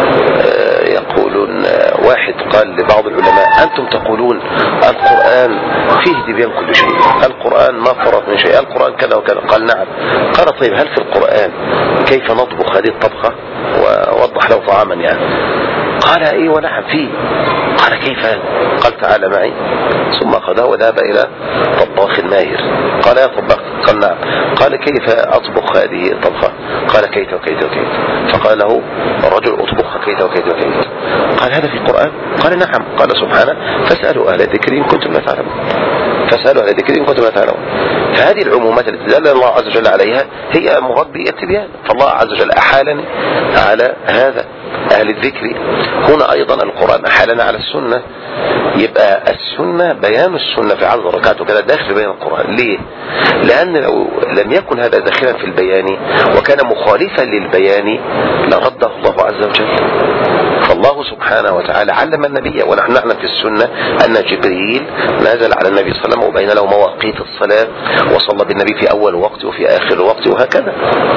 يقولون واحد قال لبعض العلماء أنتم تقولون القرآن فيه تبيان كل شيء، القرآن ما فرط من شيء، القرآن كذا وكذا. قال نعم. قال طيب هل في القرآن كيف نطبخ هذه الطبخة ووضح له طعاما يعني؟ قال ايه ونعم فيه. قال كيف؟ قال تعالى معي. ثم أخذه وذهب إلى طباخ ماهر. قال يا طباخ. قال نعم. قال كيف أطبخ هذه الطبخة؟ قال كيف وكيف وكيف. فقال له رجل أطبخ كيف وكيف وكيف. قال هذا في القرآن؟ قال نعم. قال سبحانه فاسألوا أهل الذكر إن كنتم لا تعلمون. فاسألوا أهل الذكر إن كنتم لا تعلمون. فهذه العمومات التي دل الله عز وجل عليها هي مراد بالتبيان، فالله عز وجل أحالني على هذا أهل الذكر. هنا أيضا القرآن أحالنا على السنة. يبقى السنة بيان السنة في عدد الركعات وكذا داخل بيان القرآن. ليه؟ لأن لو لم يكن هذا داخلا في البيان وكان مخالفا للبيان لرده الله عز وجل. فالله سبحانه وتعالى علم النبي، ونحن نعلم في السنة أن جبريل نزل على النبي صلى الله عليه وسلم وبين له مواقيت الصلاة، وصلى بالنبي في أول وقت وفي آخر وقت وهكذا،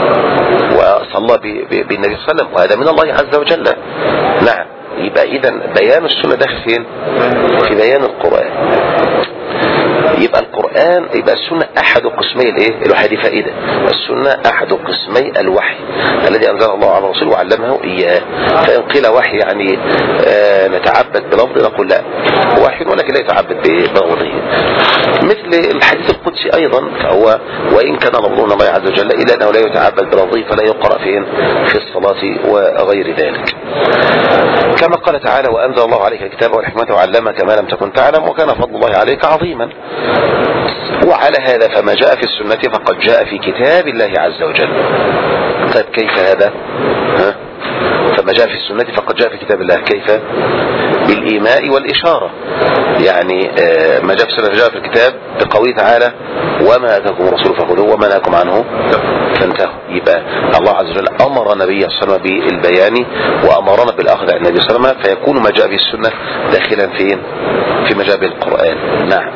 وصلى بالنبي صلى الله عليه وسلم، وهذا من الله عز وجل. نعم. يبقى إذن بيان السنة داخل فين؟ في بيان القرآن. يبقى القرآن يبقى السنة أحد قسمي الايه الوحي. دي فائدة السنة أحد قسمي الوحي الذي أنزل الله على رسوله وعلمه إياه. فإن قيل وحي يعني آه نتعبد بلفظه نقول لا، وحي ولكن لا يتعبد بلفظه. مثل الحديث القدسي أيضا فهو وإن كان لفظه الله عز وجل إلا أنه لا يتعبد بلفظه فلا يقرأ فين في الصلاة وغير ذلك. كما قال تعالى وأنزل الله عليك الكتاب والحكمة وعلمك ما لم تكن تعلم وكان فضل الله عليك عظيما. وعلى هذا فما جاء في السنة فقد جاء في كتاب الله عز وجل. طيب كيف هذا؟ ها؟ فما جاء في السنة فقد جاء في كتاب الله كيف؟ بالإيماء والإشارة. يعني ما جاء في السنة فجاء في الكتاب بقوله تعالى وما أتاكم الرسول فخذوه وما نهاكم عنه فانتهوا. يبقى الله عز وجل أمر النبي صلى الله عليه وسلم بالبيان وأمرنا بالأخذ عن النبي صلى الله عليه وسلم، فيكون ما جاء في السنة داخلا فين؟ في ما جاء بالقرآن. نعم.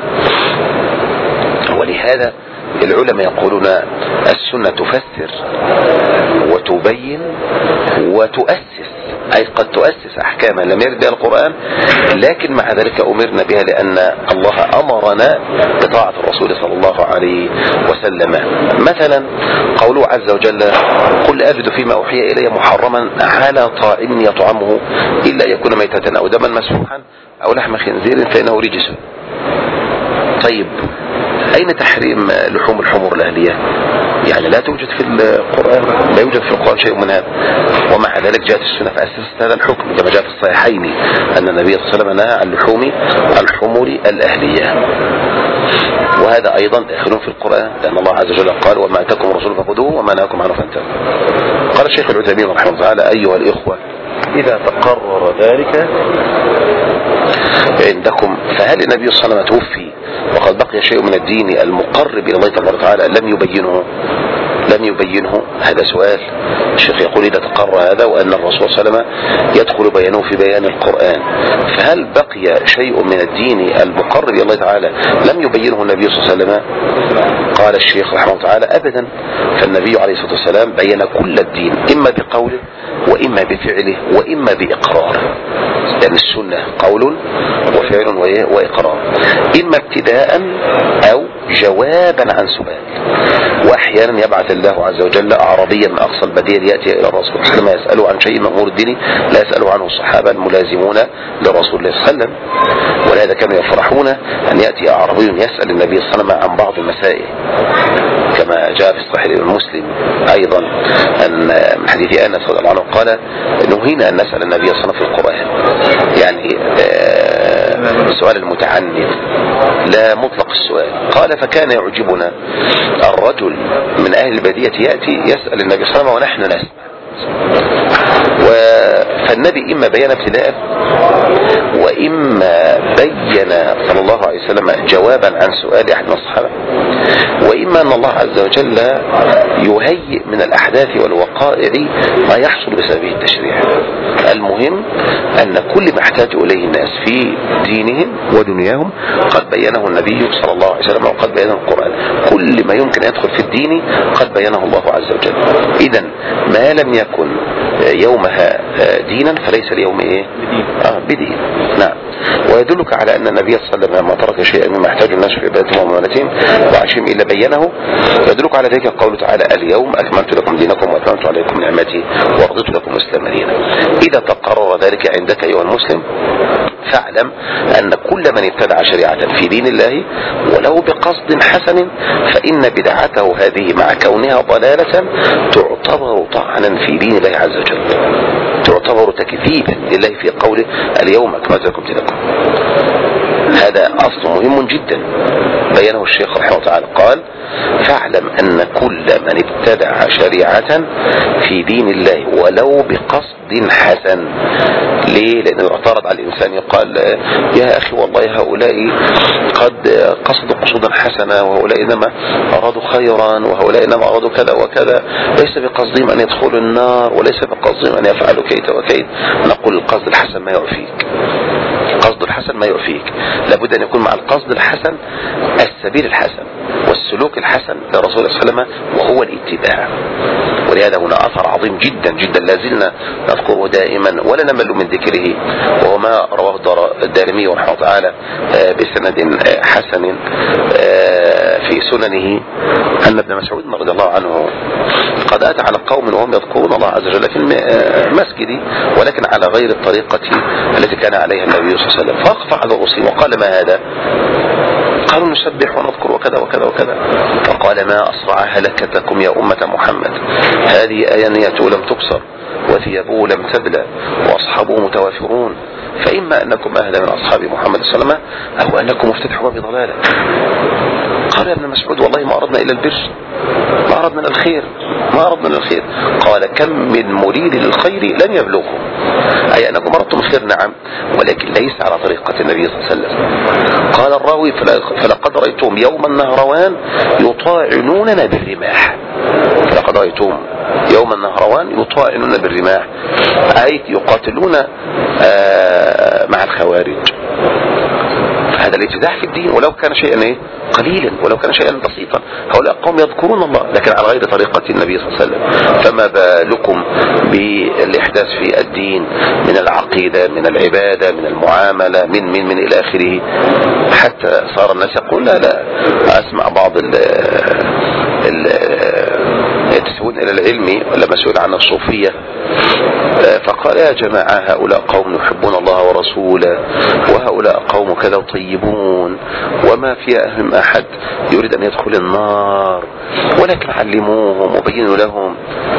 ولهذا العلماء يقولون السنة تفسر وتبين وتؤسس، أي قد تؤسس أحكاما لم يرد بها القرآن، لكن مع ذلك أمرنا بها لأن الله أمرنا بطاعة الرسول صلى الله عليه وسلم. مثلا قوله عز وجل قل أجد فيما أوحي إلي محرما على طاعم يطعمه إلا يكون ميتة أو دما مسفوحا أو لحم خنزير فإنه رجس. طيب أين تحريم لحوم الحمر الأهلية؟ يعني لا توجد في القرآن، لا يوجد في القرآن شيء من هذا، ومع ذلك جاءت السنة فأسست هذا الحكم كما جاء في الصحيحين أن النبي صلى الله عليه وسلم نهى عن لحوم الحمر الأهلية. وهذا أيضا داخل في القرآن لأن الله عز وجل قال وما أتاكم الرسول فخذوه وما نهاكم عنه فانتهوا. قال الشيخ العثيمين رحمه الله تعالى أيها الإخوة إذا تقرر ذلك عندكم فهل النبي صلى الله عليه وسلم توفي وقد بقي شيء من الدين المقرب إلى الله تبارك وتعالى لم يبينه لم يبينه هذا سؤال. الشيخ يقول إذا تقرر هذا وأن الرسول صلى الله عليه وسلم يدخل بيانه في بيان القرآن فهل بقي شيء من الدين المقرب إلى الله تعالى لم يبينه النبي صلى الله عليه وسلم؟ قال الشيخ رحمه الله تعالى أبدا، فالنبي عليه الصلاة والسلام بين كل الدين إما بقوله وإما بفعله وإما بإقراره. يعني السنة قول وفعل وإقرار، إما ابتداء أو جوابا عن سؤال. وأحيانا يبعث الله عز وجل أعرابيا من أقصى البديل يأتي إلى الرسول صلى الله عليه وسلم يسأله عن شيء من أمور الدين لا يسأله عنه الصحابة الملازمون لرسول الله صلى الله عليه وسلم، ولهذا كانوا يفرحون أن يأتي أعرابي يسأل النبي صلى الله عليه وسلم عن بعض المسائل، كما جاء في صحيح المسلم أيضا أن من حديث أنس رضي الله عنه قال نهينا أن نسأل النبي صلى الله عليه وسلم في القرآن، يعني السؤال المتعنت لا مطلق السؤال. قال فكان يعجبنا الرجل من أهل البادية يأتي يسأل النبي صلى الله عليه وسلم ونحن نسمع. فالنبي إما بيان ابتداء وإما بين صلى الله عليه وسلم جوابا عن سؤال أحد الصحابة، وإما أن الله عز وجل يهيئ من الأحداث والوقائع ما يحصل بسببه التشريع. المهم أن كل ما احتاج إليه الناس في دينهم ودنياهم قد بينه النبي صلى الله عليه وسلم وقد بينه القرآن. كل ما يمكن يدخل في الدين قد بينه الله عز وجل. إذن ما لم يكن يومها دينا فليس اليوم ايه آه بدين. نعم. ويدلك على ان النبي صلى الله عليه وسلم ما ترك شيئا مما يحتاج الناس في عبادتهم ومعاملتهم وعاشهم الا بينه. يدلك على ذلك قوله تعالى اليوم اكملت لكم دينكم واتممت عليكم نعمتي ورضيت لكم الاسلام دينا. اذا تقرر ذلك عندك ايها المسلم فاعلم ان كل من ابتدع شريعة في دين الله ولو بقصد حسن فان بدعته هذه مع كونها ضلالة تعتبر طعنا في دين الله عز وجل، تعتبر تكذيبا لله في قوله اليوم اكملت لكم دينكم. هذا اصل مهم جدا بينه الشيخ رحمه الله تعالى. قال فاعلم ان كل من ابتدع شريعة في دين الله ولو بقصد حسن. ليه؟ لأنه اعترض على الإنسان يقال يا أخي والله هؤلاء قد قصدوا قصودا حسنة وهؤلاء إنما أرادوا خيرا وهؤلاء إنما أرادوا كذا وكذا، ليس بقصدهم أن يدخلوا النار وليس بقصدهم أن يفعلوا كيت وكيت. نقول القصد الحسن ما يوفيك، القصد الحسن ما يوفيك، لابد أن يكون مع القصد الحسن السبيل الحسن والسلوك الحسن لرسول الله صلى الله عليه وسلم وهو الاتباع. ولهذا هنا أثر عظيم جدا جدا لازلنا نذكره دائما ولا نمل من ذكره، وهو ما رواه الدارمي رحمه الله تعالى بسند حسن في سننه أن ابن مسعود رضي الله عنه قد أتى على قوم وهم يذكرون الله عز وجل في المسجد ولكن على غير الطريقة التي كان عليها النبي صلى الله عليه وسلم، فوقف على الرسول وقال ما هذا؟ قالوا نسبح ونذكر وكذا وكذا وكذا. فقال ما أسرع هلكتكم يا أمة محمد، هذه آيانية لم تبصر وثيابه لم تبلى وأصحابه متوافرون، فإما أنكم أهدى من أصحاب محمد صلى الله عليه وسلم أو أنكم مفتتحوا بضلالة. قال يا ابن مسعود والله ما أردنا إلا البر، ما أردنا الخير، ما أردنا الخير. قال كم من مريد للخير لن يبلغه، أي أنكم أردتم الخير نعم ولكن ليس على طريقة النبي صلى الله عليه وسلم. قال الراوي فلقد رأيتهم يوم النهروان يطاعنوننا بالرماح، فلقد رأيتهم يوم النهروان يطاعنون بالرماح أي يقاتلون مع الخوارج. هذا الابتداع في الدين ولو كان شيئا ايه قليلا ولو كان شيئا بسيطا. هؤلاء قوم يذكرون الله لكن على غير طريقة النبي صلى الله عليه وسلم، فما بالكم بالاحداث في الدين من العقيدة من العبادة من المعاملة من من من الى اخره، حتى صار الناس يقول لا لا اسمع بعض ال ال يتسوون الى العلم لما سئل عن الصوفية فقال يا جماعة هؤلاء قوم يحبون الله ورسوله وهؤلاء قوم كذا طيبون وما فيهم أحد يريد أن يدخل النار ولكن علموهم وبينوا لهم.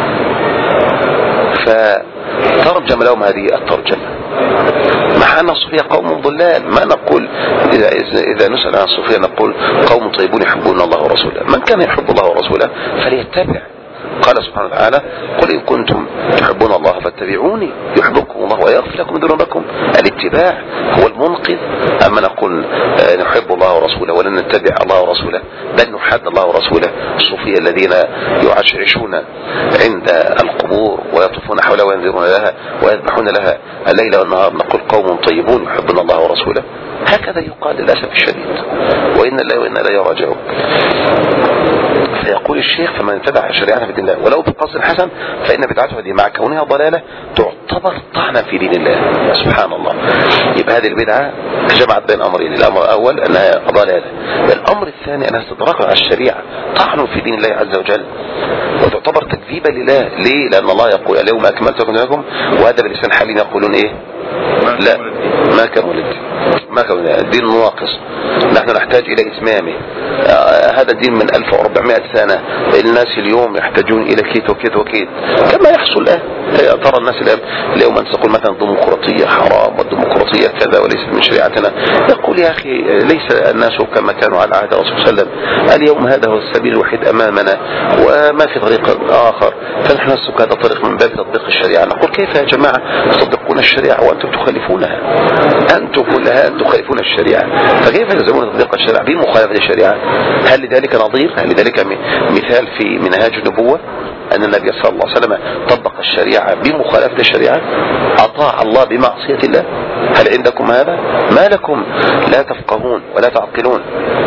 فترجم لهم هذه الترجمة مع أن الصوفية قوم ضلال. ما نقول إذا, إذا نسأل عن الصوفية نقول قوم طيبون يحبون الله ورسوله، من كان يحب الله ورسوله فليتبع. قال سبحانه وتعالى قل إن كنتم تحبون الله فاتبعوني يحببكم الله ويغفر لكم ذنوبكم. الاتباع هو المنقذ. أما نقول نحب الله ورسوله ولن نتبع الله ورسوله بل نحد الله ورسوله. الصوفية الذين يعشعشون عند القبور ويطوفون حولها وينذرون لها ويذبحون لها الليل والنهار نقول قوم طيبون يحبون الله ورسوله. هكذا يقال للأسف الشديد، وإن الله وإن لا يراجعون. فيقول الشيخ فمن اتبع شريعة في دين الله ولو بقصد حسن فإن بدعته هذه مع كونها ضلالة تعتبر تعتبر طعنا في دين الله. سبحان الله. يبقى هذه البدعة جمعت بين أمرين، الأمر الأول أنها ضلالة، الأمر الثاني أنها استدراك على الشريعة، طعن في دين الله عز وجل، وتعتبر تكذيبا لله. ليه؟ لأن الله يقول اليوم أكملت لكم دينكم، وهذا بلسان حالهم يقولون إيه؟ لا، ما كمل الدين، ما كمل الدين ناقص، نحن نحتاج إلى إتمامه. آه هذا الدين من ألف وأربعمائة سنة، الناس اليوم يحتاجون إلى كيت وكيت وكيت كما يحصل الآن. ترى الناس الآن اليوم أن تقول مثلا الديمقراطية حرام والديمقراطية كذا وليست من شريعتنا، يقول يا أخي ليس الناس كما كانوا على عهد الرسول صلى الله عليه وسلم، اليوم هذا هو السبيل الوحيد أمامنا وما في طريق آخر، فنحن نسلك هذا الطريق من باب تطبيق الشريعة. نقول كيف يا جماعة تصدقون الشريعة وأنتم تخالفونها؟ أنتم كلها تخالفون الشريعة، فكيف تلزمون تطبيق الشريعة بمخالفة الشريعة؟ هل لذلك نظير؟ هل لذلك مثال في منهاج النبوة أن النبي صلى الله عليه وسلم طبق الشريعة بمخالفة الشريعة، أطاع الله بمعصية الله؟ هل عندكم هذا؟ ما لكم لا تفقهون ولا تعقلون؟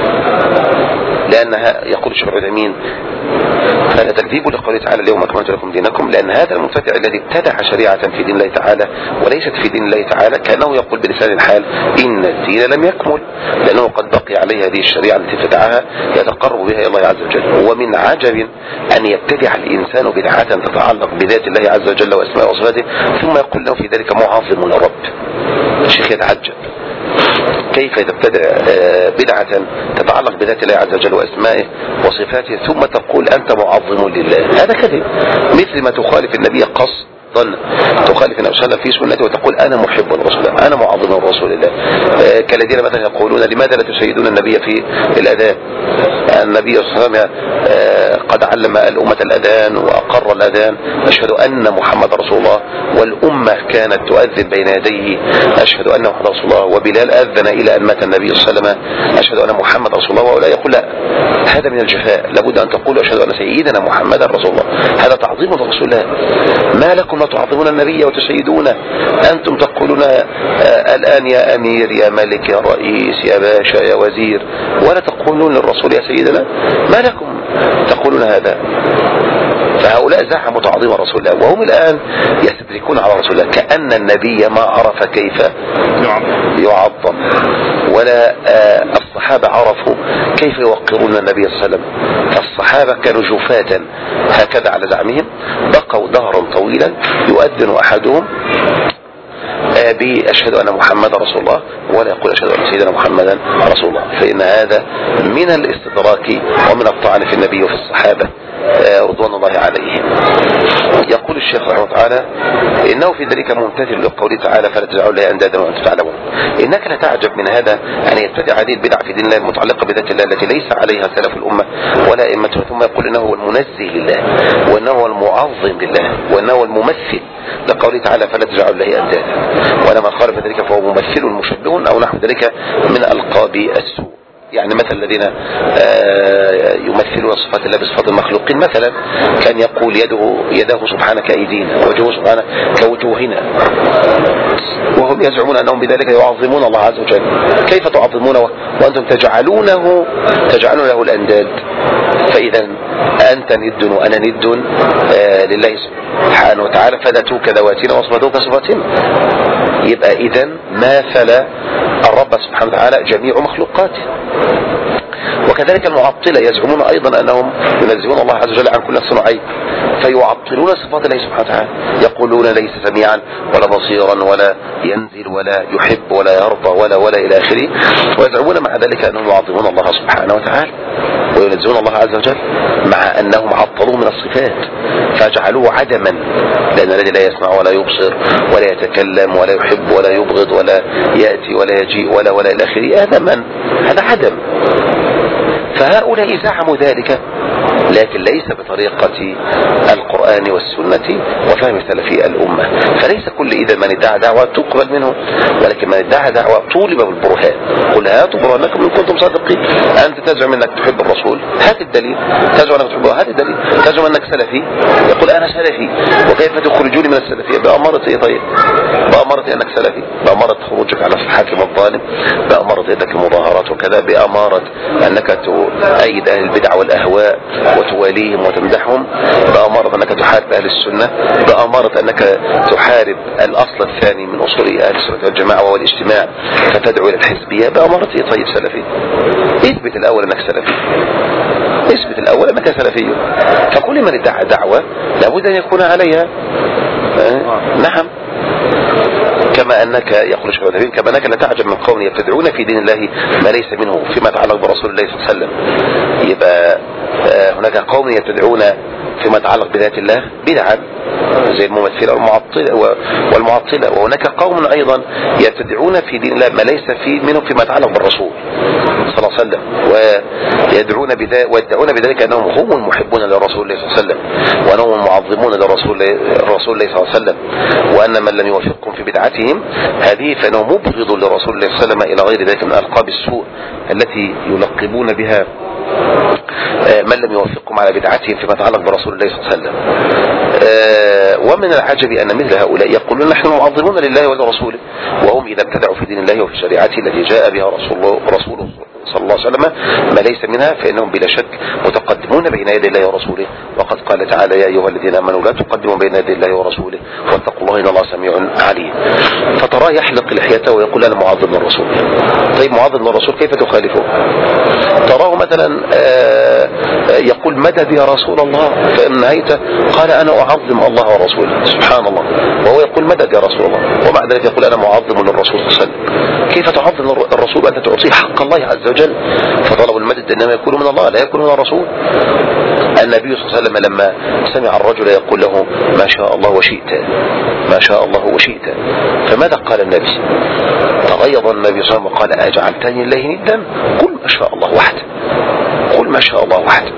لأنها يقول الشيخ العثيمين فلا تكذيبوا لقوله تعالى اليوم أكملت لكم دينكم، لأن هذا المبتدع الذي ابتدع شريعة في دين الله تعالى وليست في دين الله تعالى كأنه يقول بلسان الحال إن الدين لم يكمل، لأنه قد بقي عليه هذه الشريعة التي ابتدعها يتقرب بها إلى الله عز وجل. ومن عجب أن يبتدع الإنسان بدعة تتعلق بذات الله عز وجل وأسماء وصفاته ثم يقول له في ذلك معظم للرب. الشيخ يتعجب كيف تبتدع بدعة تتعلق بذات الله عز وجل وأسمائه وصفاته ثم تقول أنت معظم لله. هذا كذب، مثل ما تخالف النبي قصدا، تخالف النبي صلى الله عليه وسلم في سنته وتقول أنا محب لرسول الله، أنا معظم لرسول الله. كالذين مثلا يقولون لماذا لا تسيدون النبي في الأذان؟ النبي صلى الله عليه وسلم قد علم الأمة الأذان وأقر الأذان، أشهد أن محمد رسول الله، والأمة كانت تؤذن بين يديه أشهد أن محمد رسول الله، وبلال أذن إلى أن مات النبي صلى الله عليه وسلم أشهد أن محمد رسول الله، ولا يقول لا، هذا من الجفاء، لابد أن تقول أشهد أن سيدنا محمد رسول الله، هذا تعظيم لرسول الله. ما لكم لا تعظمون النبي وتسيدونه؟ أنتم تقولون آه الآن يا أمير يا ملك يا رئيس يا باشا يا وزير، ولا تقولون للرسول يا سيدنا؟ ما لكم تقولون هذا؟ فهؤلاء زعموا تعظيم رسول الله وهم الآن يستدركون على رسول الله كأن النبي ما عرف كيف يعظم، ولا آه الصحابة عرفوا كيف يوقرون النبي صلى الله عليه وسلم. فالصحابة كانوا جفاة هكذا على زعمهم، بقوا دهرا طويلا يؤذن أحدهم بأشهد أن محمد رسول الله ولا يقول أشهد أن سيدنا محمدا رسول الله، فإن هذا من الاستدراك ومن الطعن في النبي وفي الصحابة رضوان الله عليهم. يقول الشيخ رحمه الله تعالى إنه في ذلك ممتثل لقوله تعالى فلا تجعلوا لله أندادا وأنتم تعلمون. إنك لا تعجب من هذا أن يبتدع هذه البدع في دين الله المتعلقة بذات الله التي ليس عليها سلف الأمة ولا أئمتها، ثم يقول إنه هو المنزه لله وإنه هو المعظم لله وإنه هو الممثل لقوله تعالى فلا تجعلوا لله أندادا، ولما خالف ذلك فهو ممثل مشبه أو نحو ذلك من ألقاب السوء. يعني مثل الذين يمثلون صفات الله بصفات المخلوقين، مثلا كان يقول يده يده سبحانه كأيدينا ووجهه سبحانه كوجوهنا، وهم يزعمون أنهم بذلك يعظمون الله عز وجل. كيف تعظمونه وأنتم تجعلونه تجعلون له الأنداد؟ فإذا أنت ند وأنا ند لله سبحانه وتعالى، فذاتوك ذواتنا وصفتوك صفاتنا. يبقى إذن ماثل الرب سبحانه وتعالى جميع مخلوقاته. وكذلك المعطلة يزعمون أيضا أنهم ينزهون الله عز وجل عن كل نفس وعيب، فيعطلون صفات الله سبحانه وتعالى، يقولون ليس سميعا ولا بصيرا ولا ينزل ولا يحب ولا يرضى ولا ولا إلى آخره، ويزعمون مع ذلك أنهم يعظمون الله سبحانه وتعالى وينزهون الله عز وجل، مع أنهم عطلوه من الصفات فجعلوه عدما، لأن الذي لا يسمع ولا يبصر ولا يتكلم ولا يحب ولا يبغض ولا يأتي ولا يجيء ولا ولا إلى آخره، هذا من؟ هذا عدم. فهؤلاء زعموا ذلك، لكن ليس بطريقة القرآن والسنة وفهم سلفي الأمة. فليس كل إذا من ادعى دعوة تقبل منه، ولكن من ادعى دعوة طولب بالبرهان. قل هاتوا برهانكم إن كنتم صادقين. أنت تزعم أنك تحب الرسول، هات الدليل. تزعم أنك تحبه، هات الدليل. تزعم أنك سلفي، يقول أنا سلفي. وكيف تخرجوني من السلفية؟ بأمارة إيه طيب؟ بأمارة أنك سلفي، بأمارة خروجك على الحاكم الظالم، بأمارة أنك المظاهرات وكذا، بأمارة أنك تؤيد أهل البدع والأهواء وتواليهم وتمدحهم بأمارة أنك تحارب أهل السنة، بأمارة أنك تحارب الأصل الثاني من أصول أهل السنة والجماعة وهو الاجتماع فتدعو إلى الحزبية. بأمارة إيه؟ طيب سلفي. اثبت الأول أنك سلفي، اثبت الأول أنك سلفي. فكل من ادعى دعوة لابد أن يكون عليها أه؟ نعم. كما أنك يقول الشيخ العثيمين كما أنك لا تعجب من قوم يبتدعون في دين الله ما ليس منه فيما يتعلق برسول الله صلى الله عليه وسلم. يبقى هناك قوم يبتدعون فيما يتعلق بذات الله بدعا زي الممثلة والمعطلة والمعطلة، وهناك قوم أيضا يبتدعون في دين الله ما ليس فيه منه فيما يتعلق بالرسول صلى الله عليه وسلم، ويدعون بذلك ويدعون بذلك أنهم هم المحبون للرسول صلى الله عليه وسلم، وأنهم المعظمون للرسول الرسول صلى الله عليه وسلم، وأن من لم يوافقكم في بدعتهم هذه فإنه مبغض للرسول صلى الله عليه وسلم إلى غير ذلك من ألقاب السوء التي يلقبون بها من لم يوافقكم على بدعتهم فيما يتعلق برسول الله صلى الله عليه وسلم. ومن العجب أن مثل هؤلاء يقولون نحن معظمون لله ولرسوله، وهم إذا ابتدعوا في دين الله وفي شريعته التي جاء بها رسوله رسوله صلى الله عليه وسلم ما ليس منها فإنهم بلا شك متقدمون بين يدي الله ورسوله. وقد قال تعالى يا أيها الذين آمنوا لا تقدموا بين يدي الله ورسوله واتقوا الله إن الله سميع عليم. فتراه يحلق لحيته ويقول أنا معظم للرسول. طيب معظم للرسول كيف تخالفه؟ تراه مثلا يقول مدد يا رسول الله، فإن نهيته قال أنا أعظم الله ورسوله. سبحان الله، وهو يقول مدد يا رسول الله ومع ذلك يقول أنا معظم للرسول صلى الله عليه وسلم. كيف تعظم الرسول وأنت تعطيه حق الله عز وجل؟ فطلب المدد إنما يكون من الله لا يكون من الرسول. النبي صلى الله عليه وسلم لما سمع الرجل يقول له ما شاء الله وشئت ما شاء الله وشئت فماذا قال النبي؟ تغيظ النبي صلى الله عليه وسلم وقال أجعلتني الله ندا؟ قل ما شاء الله وحده، قل ما شاء الله وحده.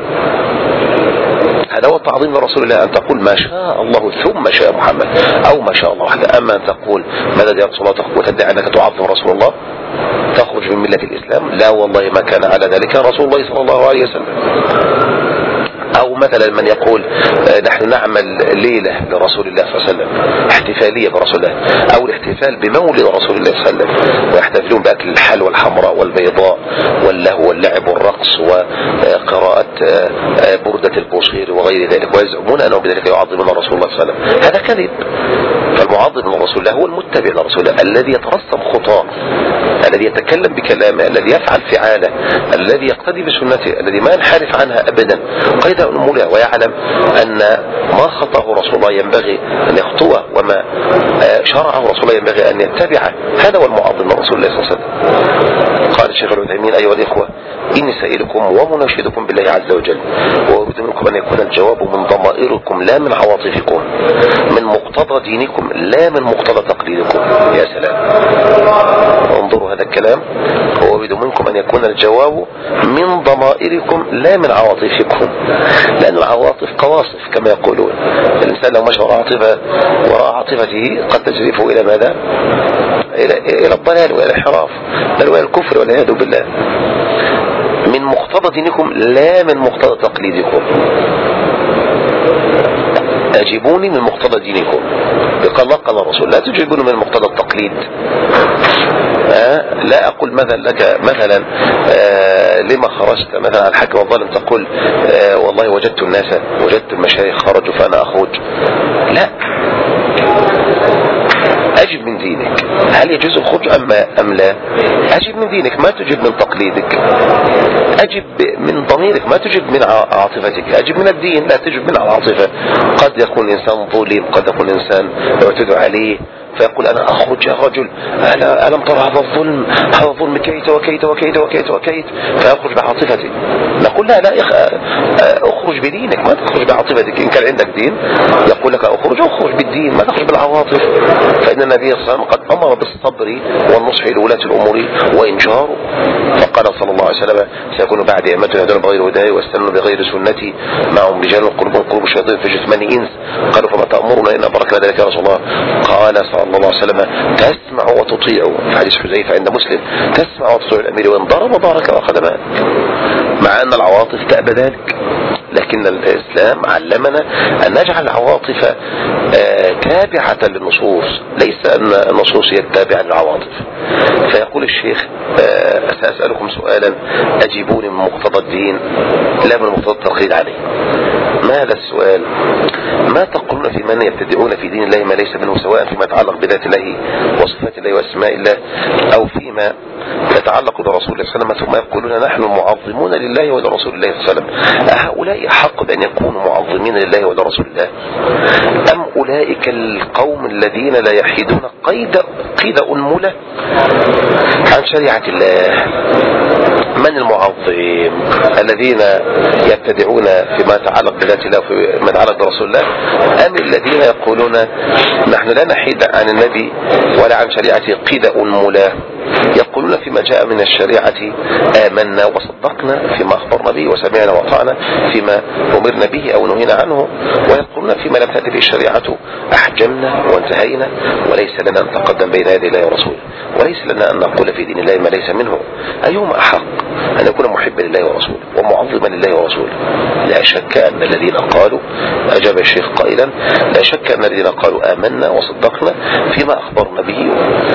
هذا هو التعظيم لرسول الله، أن تقول ما شاء الله ثم شاء محمد أو ما شاء الله وحده. أما أن تقول ماذا يا رسول الله وتدعي أنك تعظم رسول الله تخرج من ملة الإسلام، لا والله ما كان على ذلك رسول الله صلى الله عليه وسلم. أو مثلا من يقول نحن نعمل ليلة لرسول الله صلى الله عليه وسلم، احتفالية برسول الله، أو الاحتفال بمولد رسول الله صلى الله عليه وسلم، ويحتفلون بأكل الحلوى الحمراء والبيضاء واللهو واللعب والرقص وقراءة بردة البوصير وغير ذلك، ويزعمون أنه بذلك يعظمون رسول الله صلى الله عليه وسلم. هذا كذب. فالمعظم لرسول الله هو المتبع لرسول الله الذي يترسم خطاه، الذي يتكلم بكلامه، الذي يفعل فعاله، الذي يقتدي بسنته، الذي ما ينحرف عنها أبدا قيد أمورها، ويعلم أن ما خطاه رسول الله ينبغي أن يخطوه وما شرعه رسول الله ينبغي أن يتبعه. هذا هو المعظم لرسول الله صلى الله عليه وسلم. قال الشيخ العثيمين أيها الإخوة إني سائلكم ومناشدكم بالله عز وجل، وأريد منكم أن يكون الجواب من ضمائركم لا من عواطفكم، من مقتضى دينكم لا من مقتضى تقليدكم. يا سلام، انظروا هذا الكلام. وأريد منكم أن يكون الجواب من ضمائركم لا من عواطفكم، لأن العواطف قواصف كما يقولون. الإنسان لو مشى وراء عاطفة وراء عاطفته قد تجرفه إلى ماذا؟ إلى, إلى الضلال وإلى الانحراف بل وإلى الكفر والعياذ بالله. من مقتضى دينكم لا من مقتضى تقليدكم. أجيبوني من مقتضى دينكم، قال الله قال الرسول، لا تجيبوني من مقتضى التقليد. أه؟ لا أقول مثلا لك مثلا أه لما خرجت مثلا على الحق والظالم تقول أه والله وجدت الناس وجدت المشايخ خرجوا فأنا أخرج. لا، أجب من دينك، هل يجوز الخروج أم, أم لا؟ أجب من دينك، ما تجب من تقليدك. أجب من ضميرك، ما تجب من عاطفتك. أجب من الدين، لا تجب من العاطفة. قد يكون الإنسان ظلم، قد يكون الإنسان يعتدى عليه فيقول أنا أخرج يا رجل، أنا ألم ترى هذا الظلم، هذا الظلم كيت وكيت وكيت وكيت وكيت، فيخرج بعاطفتي. نقول لا لا أخرج بدينك، ما تخرج بعاطفتك. إن كان عندك دين يقول لك أخرج أخرج بالدين، ما تخرج بالعواطف. فإن النبي صلى الله عليه وسلم قد أمر بالصبر والنصح لولاة الأمور وإن جاروا، فقال صلى الله عليه وسلم سيكون بعد أئمة يهدون بغير هداي واستنوا بغير سنتي معهم رجال قلوبهم قلوب الشياطين في جثمان إنس. قالوا فما تأمرنا إن أمرك ذلك يا رسول الله؟ قال صلى الله عليه وسلم تسمع وتطيع، في حديث حذيفة عند مسلم، تسمع وتطيع الأمير وإن ضرب بارك وأخذ مالك، مع أن العواطف تأبى ذلك. لكن الإسلام علمنا أن نجعل العواطف تابعة للنصوص، ليس أن النصوص هي التابعة للعواطف. فيقول الشيخ سأسألكم سؤالا أجيبوني من مقتضى الدين لا من مقتضى التقليد عليه. ما هذا السؤال؟ ما تقولون في من يبتدعون في دين الله ما ليس منه، سواء فيما يتعلق بذات الله وصفات الله واسماء الله، أو فيما يتعلق برسول الله صلى الله عليه وسلم، ثم يقولون نحن معظمون لله ولرسول الله صلى الله عليه وسلم. أهؤلاء حق بأن يكونوا معظمين لله ولرسول الله، أم أولئك القوم الذين لا يحيدون قيد قيد أنملة عن شريعة الله؟ من المعظم؟ الذين يبتدعون فيما يتعلق بذات الله وفيما يتعلق برسول الله، أم الذين يقولون نحن لا نحيد عن النبي ولا عن شريعته قيد أنملة، يقولون فيما جاء من الشريعة آمنا وصدقنا فيما أخبرنا به وسمعنا وطعنا فيما أمرنا به أو نهينا عنه، ويقولون فيما لم تأتي به الشريعة أحجمنا وانتهينا وليس لنا أن نتقدم بين يدي الله ورسوله، وليس لنا أن نقول في دين الله ما ليس منه. أيهما أحق؟ أن يكون محبا لله ورسوله ومعظما لله ورسوله؟ لا شك أن الذين قالوا، أجاب الشيخ قائلا، لا شك أن الذين قالوا آمنا وصدقنا فيما أخبرنا به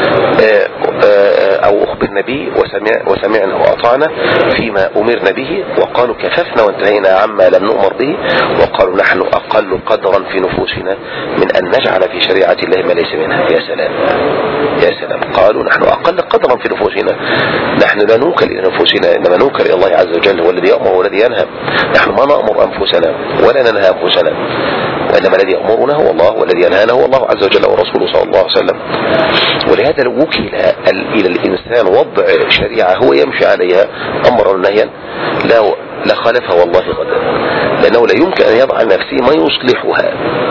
أو أخبرنا به وسمعنا وأطعنا فيما أمرنا به، وقالوا كففنا وانتهينا عما لم نؤمر به، وقالوا نحن أقل قدرا في نفوسنا من أن نجعل في شريعة الله ما ليس منها. يا سلام يا سلام، قالوا نحن أقل قدرا في نفوسنا، نحن لا نوكل إلى نفوسنا إنما نوكل إلى الله عز وجل، هو الذي يأمر والذي ينهى، نحن ما نأمر أنفسنا ولا ننهى أنفسنا، وإنما الذي يأمرنا هو الله والذي ينهانا هو الله عز وجل ورسوله صلى الله عليه وسلم. ولهذا لو وكل إلى الإنسان وضع شريعة هو يمشي عليها أمرا نهيا لا لا خالفها والله غدا، لأنه لا يمكن أن يضع نفسه ما يصلحها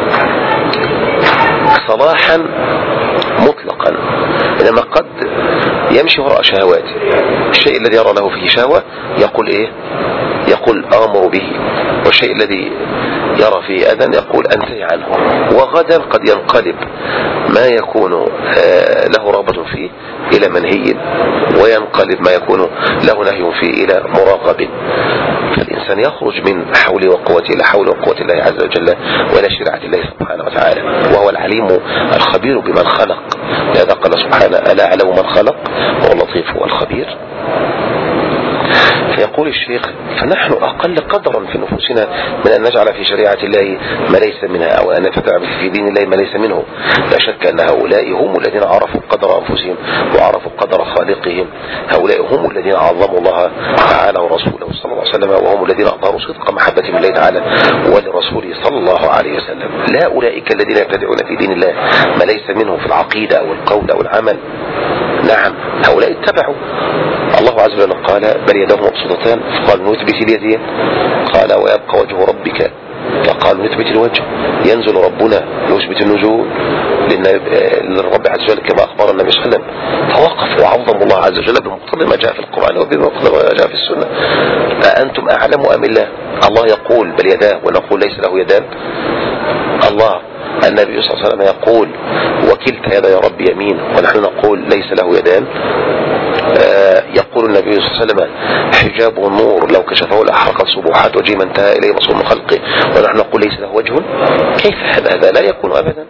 صلاحا مطلقا، إنما قد يمشي وراء شهواته، الشيء الذي يرى له فيه شهوة يقول إيه؟ يقول آمر به، والشيء الذي يرى فيه أذى يقول أنتهي عنه، وغدا قد ينقلب ما يكون له رغبة فيه إلى منهي، وينقلب ما يكون له نهي فيه إلى مراقب. فالإنسان يخرج من حوله وقوته إلى حول وقوة الله عز وجل وإلى شريعة الله سبحانه وتعالى، وهو العليم الخبير بمن خلق. لهذا قال سبحانه ألا أعلم من خلق وهو اللطيف والخبير. فيقول الشيخ فنحن أقل قدرا في نفوسنا من أن نجعل في شريعة الله ما ليس منها، أو أن نفتع في دين الله ما ليس منه. لا شك أن هؤلاء هم الذين عرفوا قدر أنفسهم وعرفوا قدر خالقهم، هؤلاء هم الذين عظموا الله تعالى ورسوله صلى الله عليه وسلم، وهم الذين أظهروا صدق محبتهم لله تعالى ولرسوله صلى الله عليه وسلم، لا أولئك الذين يبتدعون في دين الله ما ليس منه في العقيدة أو القول أو العمل. نعم هؤلاء اتبعوا الله عز وجل، قال بل يداه مبسوطتان، فقال نثبت اليدين، قال ويبقى وجه ربك، فقال نثبت الوجه، ينزل ربنا يثبت النزول للرب عز وجل كما أخبر النبي صلى الله عليه وسلم. فوقف وعظم الله عز وجل بمقتضى ما جاء في القرآن وبمقتضى ما جاء في السنة. أأنتم أعلم أم الله؟ الله يقول بل يداه ونقول ليس له يدان. الله النبي صلى الله عليه وسلم يقول وكلتا يدا يا رب يمين، ونحن نقول ليس له يدان. آه يقول النبي صلى الله عليه وسلم حجابه النور لو كشفه لأحرقت صبوحات وجه من انتهى إليه بصر من خلقه، ونحن نقول ليس له وجه. كيف هذا؟ لا يكون أبدا.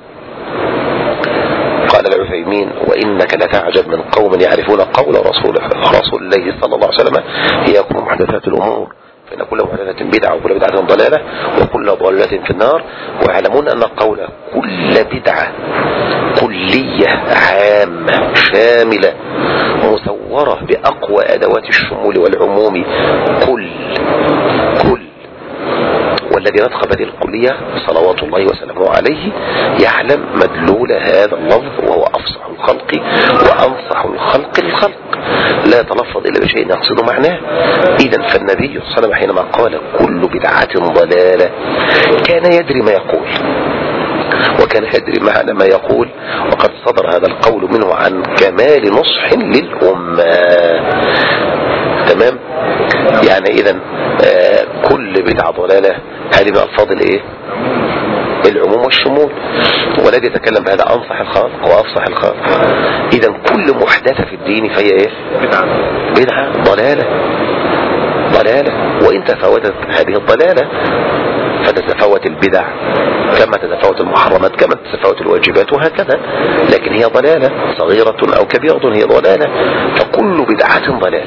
قال العثيمين وإنك لتعجب من قوم يعرفون قول رسول رسول الله صلى الله عليه وسلم إياكم محدثات الأمور فإن كل محدثة بدعة وكل بدعة ضلالة وكل ضلالة في النار، ويعلمون أن قول كل بدعة كلية عامة شاملة مصورة بأقوى أدوات الشمول والعموم، كل كل والذي نطق بهذه الكلية صلوات الله وسلامه عليه يعلم مدلول هذا اللفظ، وهو أفصح الخلق وأنصح الخلق الخلق، لا يتلفظ إلا بشيء يقصد معناه. إذن فالنبي صلى الله عليه وسلم حينما قال كل بدعة ضلالة كان يدري ما يقول، وكان يدري معنى ما يقول، وقد صدر هذا القول منه عن كمال نصح للأمة. تمام؟ يعني إذن آه كل بدعة ضلالة هذه من ألفاظ الإيه؟ العموم والشمول، والذي يتكلم بهذا أنصح الخلق وأفصح الخلق. إذن كل محدثة في الدين فهي إيه؟ بدعة بدعة ضلالة ضلالة، وإن تفاوتت هذه الضلالة فتتفاوت البدع كما تتفاوت المحرمات كما تتفاوت الواجبات وهكذا، لكن هي ضلالة صغيرة أو كبيرة، هي ضلالة، فكل بدعة ضلالة،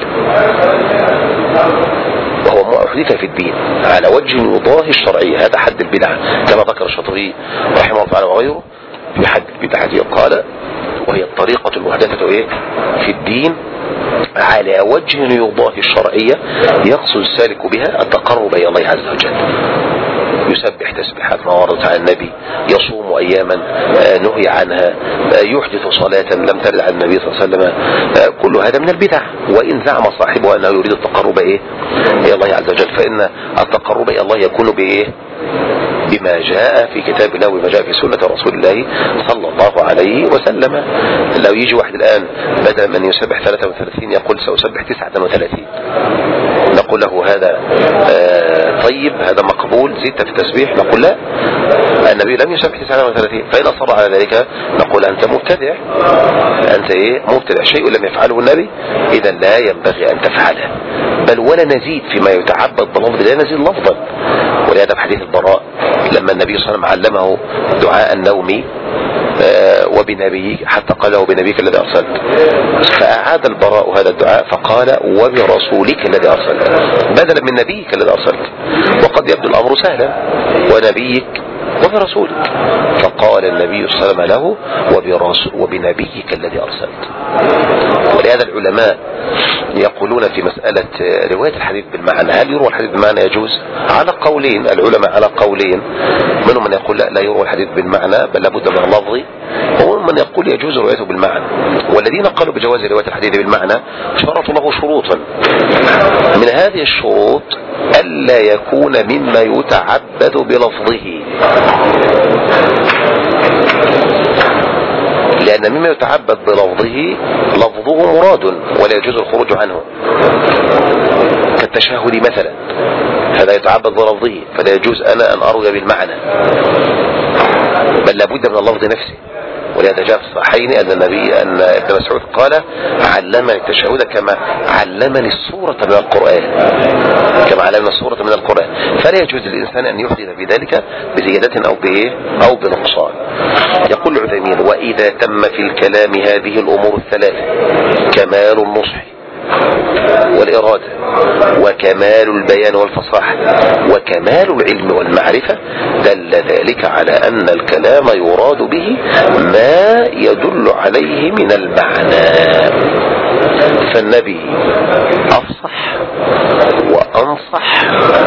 وهو ما أحدث في الدين على وجه يضاهي الشرعية. هذا حد البدعة كما ذكر الشاطبي رحمه الله تعالى وغيره في حد البدعة، قال وهي الطريقة المحدثة إيه في الدين على وجه يضاهي الشرعية يقصد السالك بها التقرب إلى الله عز وجل، يسبح تسبيحات ما وردت عن النبي، يصوم أياما نهي عنها، يحدث صلاة لم ترد عن النبي صلى الله عليه وسلم، كل هذا من البدع. وإن زعم صاحبه أنه يريد التقرب إيه إلى الله عز وجل، فإن التقرب إلى الله يكون بإيه بما جاء في كتاب الله وما جاء في سنة رسول الله صلى الله عليه وسلم. لو يجي واحد الآن بدل من يسبح ثلاثة وثلاثين يقول سأسبح تسعة وثلاثين، نقول له هذا آه طيب، هذا مقبول، زدت في التسبيح؟ نقول لا، النبي لم يسبح تسعة وثلاثين، فإن أصر على ذلك نقول أنت مبتدع، أنت إيه مبتدع، شيء لم يفعله النبي إذا لا ينبغي أن تفعله، بل ولا نزيد فيما يتعبد باللفظ، لا نزيد لفظا. ولهذا في حديث البراء لما النبي صلى الله عليه وسلم علمه دعاء النوم وبنبيك حتى قاله بنبيك الذي أرسلت، فأعاد البراء هذا الدعاء فقال وبرسولك الذي أرسلت بدلا من نبيك الذي أرسلت، وقد يبدو الأمر سهلا، ونبيك وبرسولك، فقال النبي صلى الله عليه وسلم له وبنبيك الذي أرسلت. ولهذا العلماء يقولون في مسألة رواية الحديث بالمعنى، هل يروى الحديث بالمعنى يجوز؟ على قولين، العلماء على قولين، منهم من يقول لا لا يروى الحديث بالمعنى بل لابد من اللفظ، ومنهم من يقول يجوز روايته بالمعنى. والذين قالوا بجواز رواية الحديث بالمعنى شرطوا له شروطا، من هذه الشروط ألا يكون مما يتعبد بلفظه، لأن مما يتعبد بلفظه لفظه مراد ولا يجوز الخروج عنه، كالتشهد مثلا هذا يتعبد بلفظه فلا يجوز أنا أن أروي بالمعنى، بل لابد من اللفظ نفسه. ولهذا جاء في الصحيحين أن النبي أن ابن مسعود قال علمني التشهد كما علمني السورة من القرآن، كما علمنا السورة من القرآن، فلا يجوز للإنسان أن يحدث بذلك بزيادة أو بإيه أو بنقصان. يقول العثيمين وإذا تم في الكلام هذه الأمور الثلاثة كمال النصح والإرادة وكمال البيان والفصاحة وكمال العلم والمعرفة دل ذلك على أن الكلام يراد به ما يدل عليه من المعنى. فالنبي أفصح وأنصح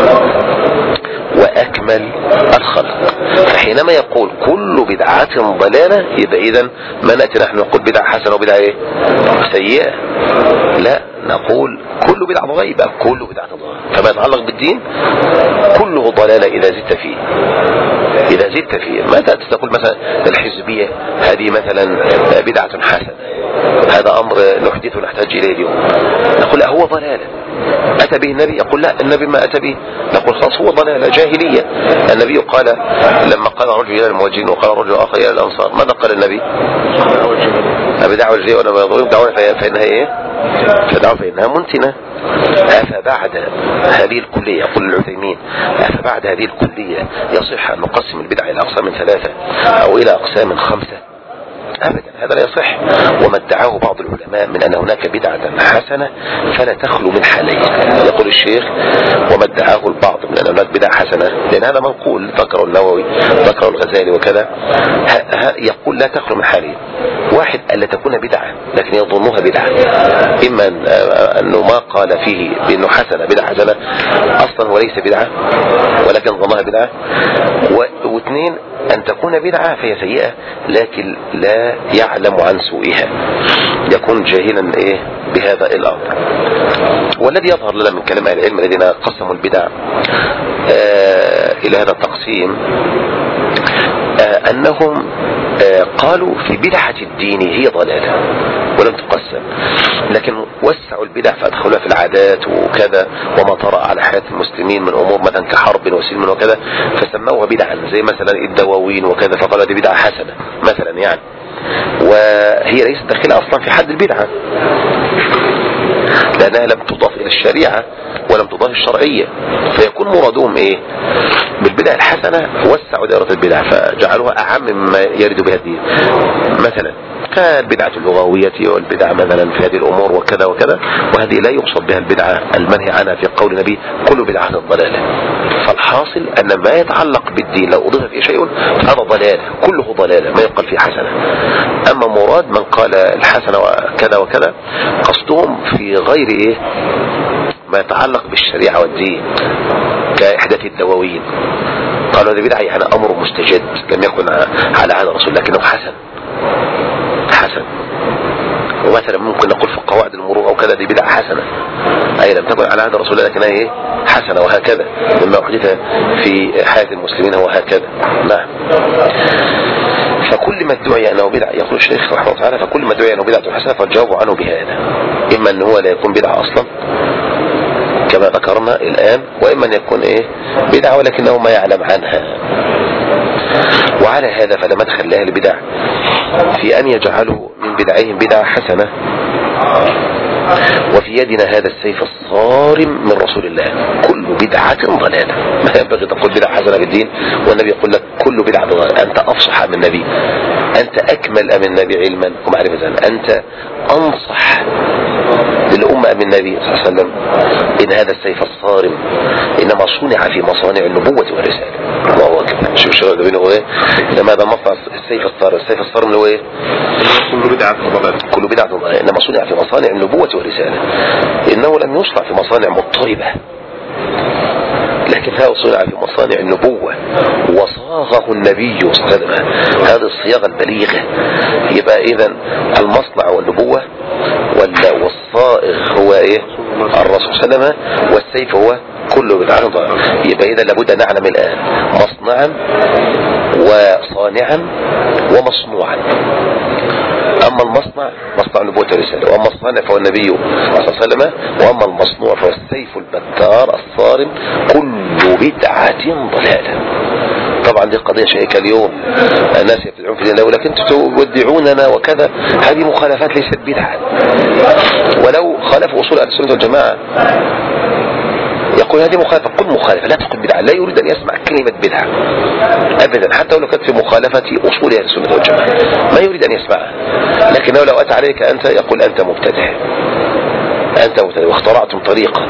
وأكمل الخلق، فحينما يقول كل بدعة ضلالة يبقى إذن ما نأتي نحن نقول بدعة حسنة وبدعة إيه سيئة؟ لا، نقول كل بدعة ضلالة، يبقى كل بدعة ضلالة. فما يتعلق بالدين كله ضلالة إذا زدت فيه، إذا زدت فيه ما تقول مثلا الحزبية هذه مثلا بدعة حسنة، هذا أمر نحدثه نحتاج إليه اليوم، نقول لا هو ضلالة أتى به النبي، يقول لا النبي ما أتى به، نقول خلاص هو ضلالة جاهلية. النبي قال لما قال رجل إلى المهاجرين وقال رجل آخر إلى الأنصار ماذا قال النبي؟ أبدعوا الجزية وأنا ما يضرون دعونا فإنها إيه؟ فدعوا فإنها منتنة. أفبعد هذه الكلية يقول العثيمين أفبعد هذه الكلية يصح أن نقسم البدع إلى أقسام ثلاثة أو إلى أقسام خمسة؟ أبدا، هذا لا يصح. وما ادعاه بعض العلماء من أن هناك بدعة حسنة فلا تخلو من حالين، يقول الشيخ وما ادعاه البعض من أن هناك بدعة حسنة، لأن هذا منقول ذكره النووي ذكره الغزالي وكذا، يقول لا تخلو من حالين، واحد ألا تكون بدعة لكن يظنها بدعة، إما أنه ما قال فيه بأنه حسنة بدعة حسنة أصلا وليس بدعة ولكن ظنها بدعة، واثنين أن تكون بدعة فهي سيئة لكن لا يعلم عن سوءها، يكون جاهلا إيه بهذا الأمر. والذي يظهر لنا من كلام أهل العلم الذين قسموا البدع آه إلى هذا التقسيم آه أنهم آه قالوا في بدعة الدين هي ضلالة ولم تقسم، لكن وسعوا البدع فأدخلوها في العادات وكذا وما طرأ على حياة المسلمين من أمور مثلا كحرب وسلم وكذا فسموها بدعا، زي مثلا الدواوين وكذا فقالوا دي بدعة حسنة مثلا يعني، وهي ليست داخلة أصلا في حد البدعة. لأنها لم تضاف إلى الشريعة ولم تضاف الشرعية، فيكون مرادهم إيه؟ بالبدع الحسنة وسعوا دائرة البدع فجعلوها أعم مما يرد بها الدين. مثلا كالبدعة اللغوية والبدعة مثلا في هذه الأمور وكذا وكذا، وهذه لا يقصد بها البدعة المنهي عنها في قول النبي كل بدعة ضلالة. فالحاصل أن ما يتعلق بالدين لو أضيف فيه شيء هذا ضلالة، كله ضلالة ما يقال فيه حسنة. أما مراد من قال الحسنة وكذا وكذا قصدهم في غير إيه ما يتعلق بالشريعة والدين كإحداث الدواوين، قالوا هذه بدعة يعني أمر مستجد لم يكن على عهد الرسول لكنه حسن حسن. ومثلا ممكن نقول في قواعد المرور أو كذا دي بدعة حسنة، أي لم تكن على عهد الرسول لكنها إيه حسنة، وهكذا مما أحدث في حياة المسلمين وهكذا. نعم. فكل ما ادعي أنه بدعة يقول الشيخ رحمه الله تعالى فكل ما ادعي أنه بدعة حسنة فالجواب عنه بهذا، إما أنه هو لا يكون بدعة أصلا كما ذكرنا الآن، وإما أن يكون إيه بدعة ولكنه ما يعلم عنها. وعلى هذا فلا مدخل لأهل البدع في أن يجعلوا من بدعهم بدعة حسنة، وفي يدنا هذا السيف الصارم من رسول الله كل بدعة ضلالة. ما ينبغي تقول بدعة حسنة في الدين والنبي يقول لك كل بدعة ضلالة. أنت أفصح من النبي، أنت أكمل من النبي علما ومعرفة، أنت أنصح للأمة من النبي صلى الله عليه وسلم. إن هذا السيف الصارم إنما صنع في مصانع النبوة والرسالة. الله أكبر. شوف شو ده بينه إيه؟ إنما هذا مصنع السيف الصارم. السيف الصارم اللي هو إيه؟ كل بدعة ضلالة. كل بدعة ضلالة إنما صنع في مصانع النبوة والرسالة. إنه لم يصنع في مصانع مضطربة، لكن هذا صنع في مصانع النبوة وصاغه النبي صلى الله عليه وسلم. هذه الصياغة البليغة. يبقى إذن المصنع والنبوة والصائغ هو إيه الرسول صلى الله عليه وسلم، والسيف هو كله بدعة ضلالة. يبقى إذا لابد أن نعلم الآن مصنعا وصانعا ومصنوعا. أما المصنع مصنع النبوة والرسالة، وأما الصانع فهو النبي صلى الله عليه وسلم، وأما المصنوع فهو السيف البتار الصارم كل بدعة ضلالة. طبعا دي قضية شائكة اليوم، الناس يبتدعون في دين الله ولكن تودعوننا وكذا. هذه مخالفات ليست بدعة، ولو خالفوا أصول أهل السنة والجماعة يقول هذه مخالفة. قل مخالفة لا تقل بدعة. لا يريد أن يسمع كلمة بدعة أبدا، حتى ولو كانت في مخالفة أصول أهل السنة والجماعة ما يريد أن يسمعها. لكن لو أتى عليك أنت يقول أنت مبتدع، أنت مبتدع واخترعتم طريقة.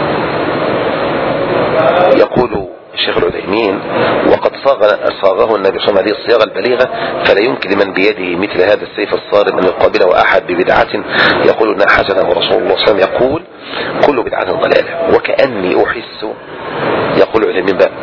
يقول الشيخ العثيمين وقد صاغه النبي صلى الله عليه وسلم هذه الصياغة البليغة، فلا يمكن لمن بيده مثل هذا السيف الصارم أن يقابله أحد ببدعة يقول أنها حسنة. ورسول الله صلى الله عليه وسلم يقول كل بدعة ضلالة. وكأني أحس، يقول العثيمين بقى،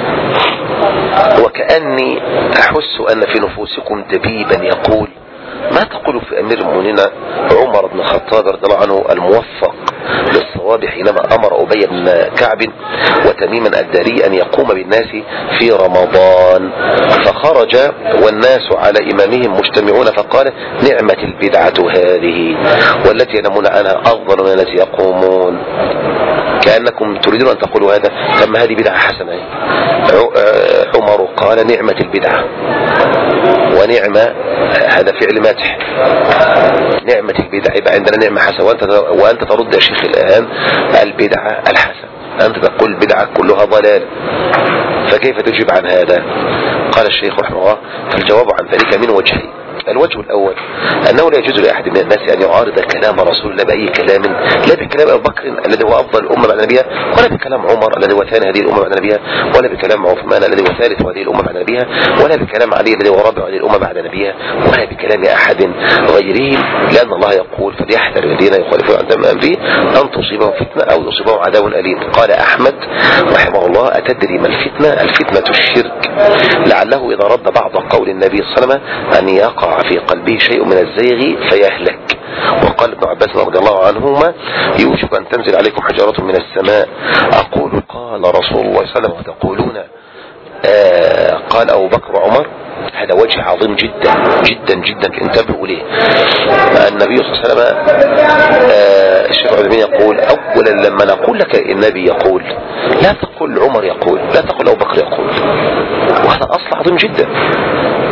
وكأني أحس أن في نفوسكم دبيبا يقول ما تقول في أمير المؤمنين عمر بن الخطاب رضي الله عنه الموفق للصواب حينما أمر أبي بن كعب وتميما الداري أن يقوم بالناس في رمضان، فخرج والناس على إمامهم مجتمعون فقال نعمة البدعة هذه والتي ينامون عنها أفضل من التي يقومون. كأنكم تريدون أن تقولوا هذا، ثم هذه بدعة حسنة. عمر قال نعمة البدعة، ونعمة هذا فعل مدح، نعمة البدعة يبقى عندنا نعمة حسنة، وأنت, وأنت ترد يا شيخ الآن البدعة الحسنة، أنت تقول البدعة كلها ضلال، فكيف تجيب عن هذا؟ قال الشيخ رحمه الله فالجواب عن ذلك من وجهين. الوجه الأول أنه لا يجوز لأحد من الناس أن يعارض كلام رسول الله بأي كلام، لا بكلام أبو بكر الذي هو أفضل الأمة بعد نبيها، ولا بكلام عمر الذي هو ثاني هذه الأمة بعد نبيها، ولا بكلام عثمان الذي هو ثالث هذه الأمة بعد نبيها، ولا بكلام علي الذي هو رابع هذه الأمة بعد نبيها، ولا بكلام أحد غيرهم، لأن الله يقول فليحذر الذين يخالفون عن أمره أن تصيبهم فتنة أو يصيبهم عذاب أليم. قال أحمد رحمه الله أتدري ما الفتنة؟ الفتنة الشرك، لعله إذا رد بعض قول النبي صلى الله عليه وسلم أن يقع في قلبه شيء من الزيغ فيهلك. وقال ابن عباس رضي الله عنهما يوشك أن تنزل عليكم حجارة من السماء. أقول قال رسول الله صلى الله عليه وسلم وتقولون آه قال أبو بكر وعمر. هذا وجه عظيم جدا جدا جدا انتبهوا ليه. النبي صلى الله عليه وسلم آه الشيخ عثمان يقول أولا لما نقول لك النبي يقول لا تقول عمر يقول، لا تقول أبو بكر يقول، وهذا أصل عظيم جدا.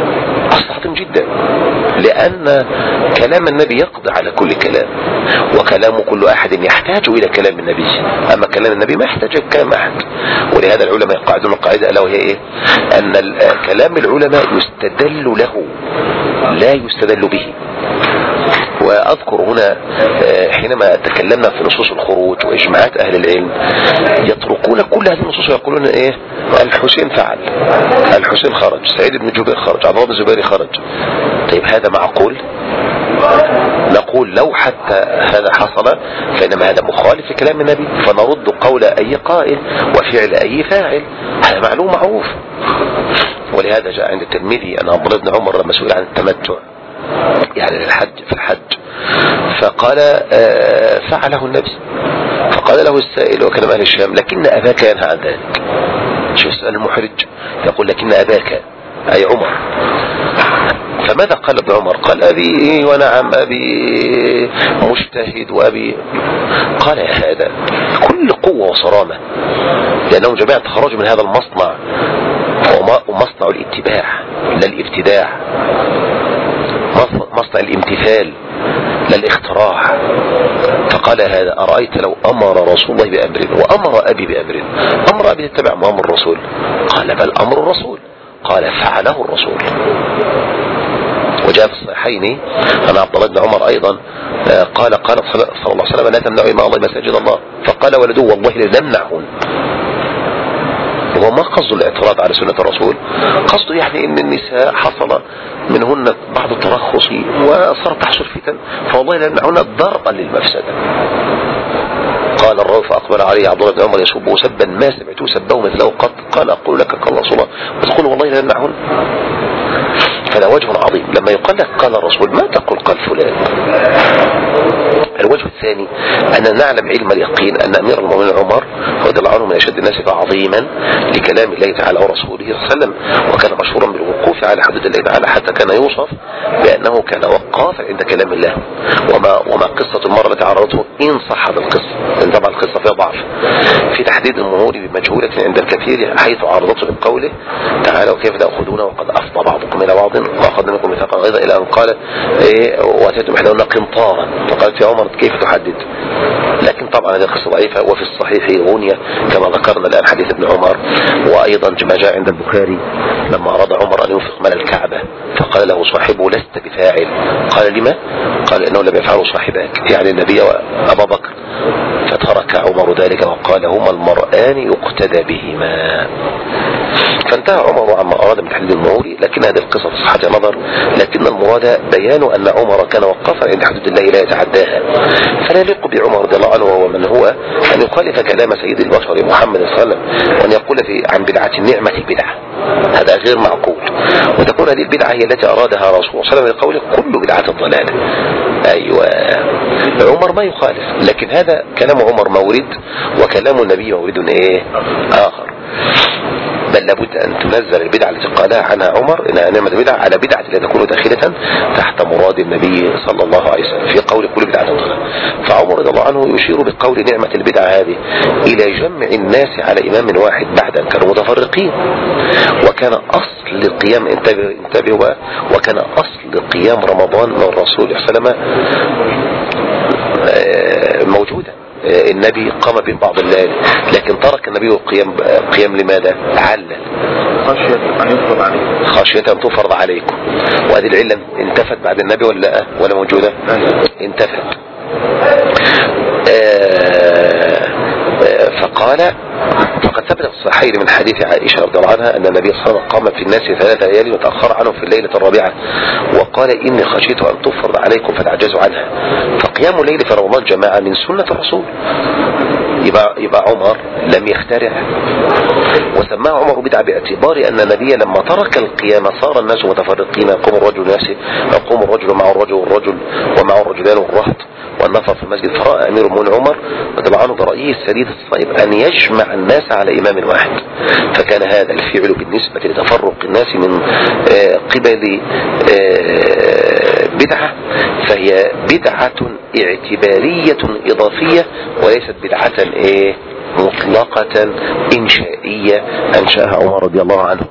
أصل عظيم جدا، لأن كلام النبي يقضي على كل كلام، وكلام كل أحد يحتاج إلى كلام النبي، أما كلام النبي ما يحتاج إلى كلام أحد. ولهذا العلماء يقعدون القاعدة ألا وهي إيه؟ أن كلام العلماء يستدل له لا يستدل به. وأذكر هنا حينما تكلمنا في نصوص الخروج وإجماعات أهل العلم يتركون كل هذه النصوص ويقولون إيه؟ الحسين فعل، الحسين خرج، سعيد بن جبير خرج، عبد الله بن الزبير خرج. طيب هذا معقول؟ نقول لو حتى هذا حصل فإنما هذا مخالف لكلام النبي، فنرد قول أي قائل وفعل أي فاعل، هذا معلوم معروف. ولهذا جاء عند الترمذي أن عبد الله بن عمر لما سئل عن التمتع يعني الحج في الحج فقال آه فعله النبي، فقال له السائل وكان أهل الشام لكن أباك ينهى عن ذلك. شو يسأل المحرج؟ يقول لكن أباك أي عمر. فماذا قال ابن عمر؟ قال أبي ونعم أبي مجتهد وأبي. قال يا هذا كل قوة وصرامة، لأنهم جميعا تخرجوا من هذا المصنع ومصنع الاتباع لا الابتداع، مصنع الامتثال لا الاختراع. فقال هذا أرأيت لو أمر رسول الله بأمر وأمر أبي بأمر، أمر أبي تتبع أمر الرسول؟ قال بل أمر الرسول. قال فعله الرسول. وجاء في الصحيحين أن عبد الله بن عمر أيضا قال قال صلى الله عليه وسلم لا تمنعوا إماء الله مساجد الله، فقال ولده والله لنمنعهن. وما قصد الاعتراض على سنة الرسول، قصده يعني ان النساء حصل منهن بعض الترخص وصار تحصل فتن، فوالله لنمنعهن ضربا للمفسدة. قال الرجل فأقبل عليه عبد الله بن عمر يسبه سبا ما سمعته سبه مثله قط، قال أقول لك قال رسول الله وتقول والله لنمنعهن. فلا وجه عظيم لما يقال لك قال الرسول ما تقول قال فلان. الوجه الثاني أن نعلم علم اليقين أن أمير المؤمنين عمر رضي الله عنه من أشد الناس تعظيما لكلام الله تعالى ورسوله صلى الله عليه وسلم، وكان مشهورا بالوقوف على حدود الله تعالى حتى كان يوصف بأنه كان وقافا عند كلام الله. وما وما قصة المرة التي عرضته إن صحت القصة، إن طبعا القصة فيها ضعف في تحديد المهور بمجهولة عند الكثير، حيث عرضته بقوله تعالى وكيف تأخذون وقد أفضى بعضكم إلى بعض وأخذ منكم ميثاقا غليظا إلى أن قال إيه وأتيتم إحداهن قنطارا، فقالت يا عمر كيف تحدد؟ لكن طبعا هذه قصة ضعيفة. وفي الصحيح غنية كما ذكرنا الآن حديث ابن عمر، وأيضا ما جاء عند البخاري لما أراد عمر أن ينفق مال الكعبة فقال له صاحبه لست بفاعل، قال لما؟ قال إنه لم يفعله صاحبك يعني النبي وأبا بكر، فترك عمر ذلك وقال هما المرآن يقتدى بهما. فانتهى عمر عما أراد من تحديد المهور، لكن هذه القصة في صحة نظر، لكن المراد بيان أن عمر كان وقفا عند حدود الله لا يتعداها. فلا يليق بعمر رضي الله عنه وهو من هو أن يخالف كلام سيد البشر محمد صلى الله عليه وسلم وأن يقول في عن بدعة النعمة البدعة، هذا غير معقول. وتكون هذه البدعة هي التي أرادها رسول الله صلى الله عليه وسلم بقوله كل بدعة ضلالة. أيوة عمر ما يخالف، لكن هذا كلام عمر مورد وكلام النبي مورد إيه آخر. بل لابد أن تنزل البدعة التي قالها عنها عمر إنها نعمة البدعة على بدعة لا تكون داخلة تحت مراد النبي صلى الله عليه وسلم في قول كل بدعة ضلالة. فعمر رضي الله عنه يشير بقول نعمة البدعة هذه إلى جمع الناس على إمام واحد بعد أن كانوا متفرقين، وكان أصل قيام انتبه انتبه وكان أصل قيام رمضان من الرسول صلى الله عليه وسلم موجودة. النبي قام ببعض الليل لكن ترك النبي قيام قيام لماذا؟ علل خشية أن يفرض عليكم، خشية أن تفرض عليكم. وهذه العلة انتفت بعد النبي ولا لا ولا موجودة؟ انتفت. فقال فقد ثبت في الصحيح من حديث عائشة رضي الله عنها أن النبي صلى الله عليه وسلم قام في الناس ثلاثة ليالي وتأخر عنهم في الليلة الرابعة وقال إني خشيت أن تفرض عليكم فتعجزوا عنها. فقيام الليل في رمضان جماعة من سنة الرسول. يبقى, يبقى عمر لم يخترع، وسماه عمر بدعة باعتبار أن النبي لما ترك القيام صار الناس متفرقين، يقوم الرجل نفسه يقوم الرجل مع الرجل والرجل ومع الرجلان والرهط والنفر في المسجد. فرأى أمير المؤمنين عمر رضي الله عنه برأيه السديد الصائب أن يجمع الناس على إمام واحد، فكان هذا الفعل بالنسبة لتفرق الناس من قبل بدعة فهي بدعة اعتبارية إضافية وليست بدعة إيه مطلقة إنشائية أنشأها عمر رضي الله عنه.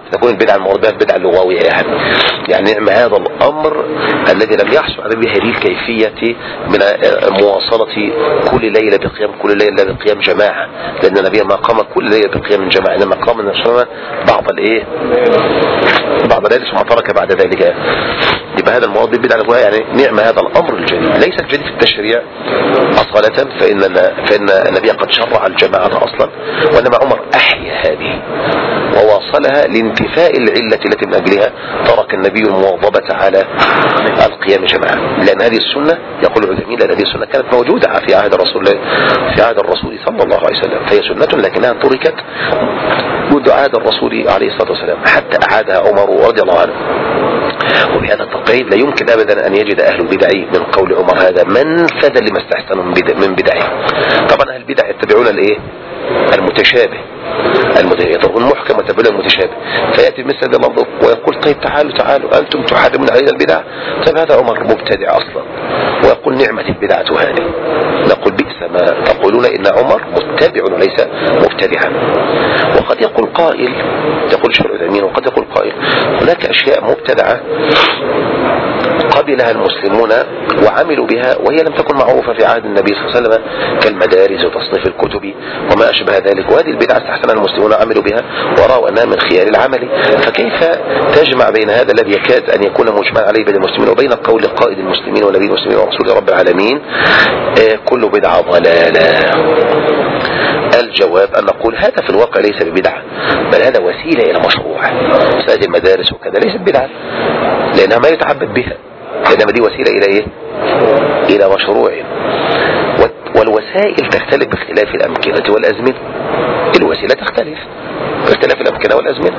تكون البدعة المراد بها البدعة اللغوية يعني يعني نعم هذا الأمر الذي لم يحصل على به هذه الكيفية من مواصلة كل ليلة بقيام كل ليلة بقيام جماعة، لأن النبي ما قام كل ليلة بقيام جماعة، إنما قام النبي بعض الإيه بعض الليل ثم ترك بعد ذلك. يبقى هذا الموضوع بدعة اللغوية يعني نعم هذا الأمر الجديد، ليس الجديد في التشريع أصالة، فإن فإن النبي قد شرع الجماعة أصلا، وإنما عمر أحيا هذه وواصلها لانتفاء العلة التي من أجلها ترك النبي المواظبة على القيام جماعة، لأن هذه السنة يقول العلماء لأن هذه السنة كانت موجودة في عهد الرسول في عهد الرسول صلى الله عليه وسلم، فهي سنة لكنها تركت منذ عهد الرسول عليه الصلاة والسلام حتى أعادها عمر رضي الله عنه. وبهذا التقييد لا يمكن أبدا أن يجد أهل البدع من قول عمر هذا منفذا لما استحسنوا من بدعه. طبعا أهل البدع يتبعون الإيه المتشابه يتركون المحكم ويتبعون المتشابه، فيأتي مثل هذا اللفظ ويقول طيب تعالوا تعالوا أنتم تحرمون علينا البدع، طيب هذا عمر مبتدع أصلا، ويقول نعمة البدعة هذه، نقول بئس ما تقولون إن عمر متبع وليس مبتدعا. وقد يقول قائل يقول شيخ العثيمين وقد يقول قائل هناك أشياء مبتدعة قبلها المسلمون وعملوا بها وهي لم تكن معروفة في عهد النبي صلى الله عليه وسلم كالمدارس وتصنيف الكتب وما أشبه ذلك، وهذه البدعة استحسنها المسلمون وعملوا بها ورأوا أنها من خيار العمل، فكيف تجمع بين هذا الذي يكاد أن يكون مجمع عليه بين المسلمين وبين قول قائد المسلمين ونبي المسلمين ورسول رب العالمين آه كل بدعة ضلالة؟ الجواب أن نقول هذا في الواقع ليس ببدعة، بل هذا وسيلة إلى مشروع. سائر المدارس وكذا ليست بدعة لأنها ما يتعبد بها، لأنما دي وسيلة إلى إيه؟ إلى مشروع. والوسائل تختلف باختلاف الأمكنة والأزمنة، الوسيلة تختلف باختلاف الأمكنة والأزمنة.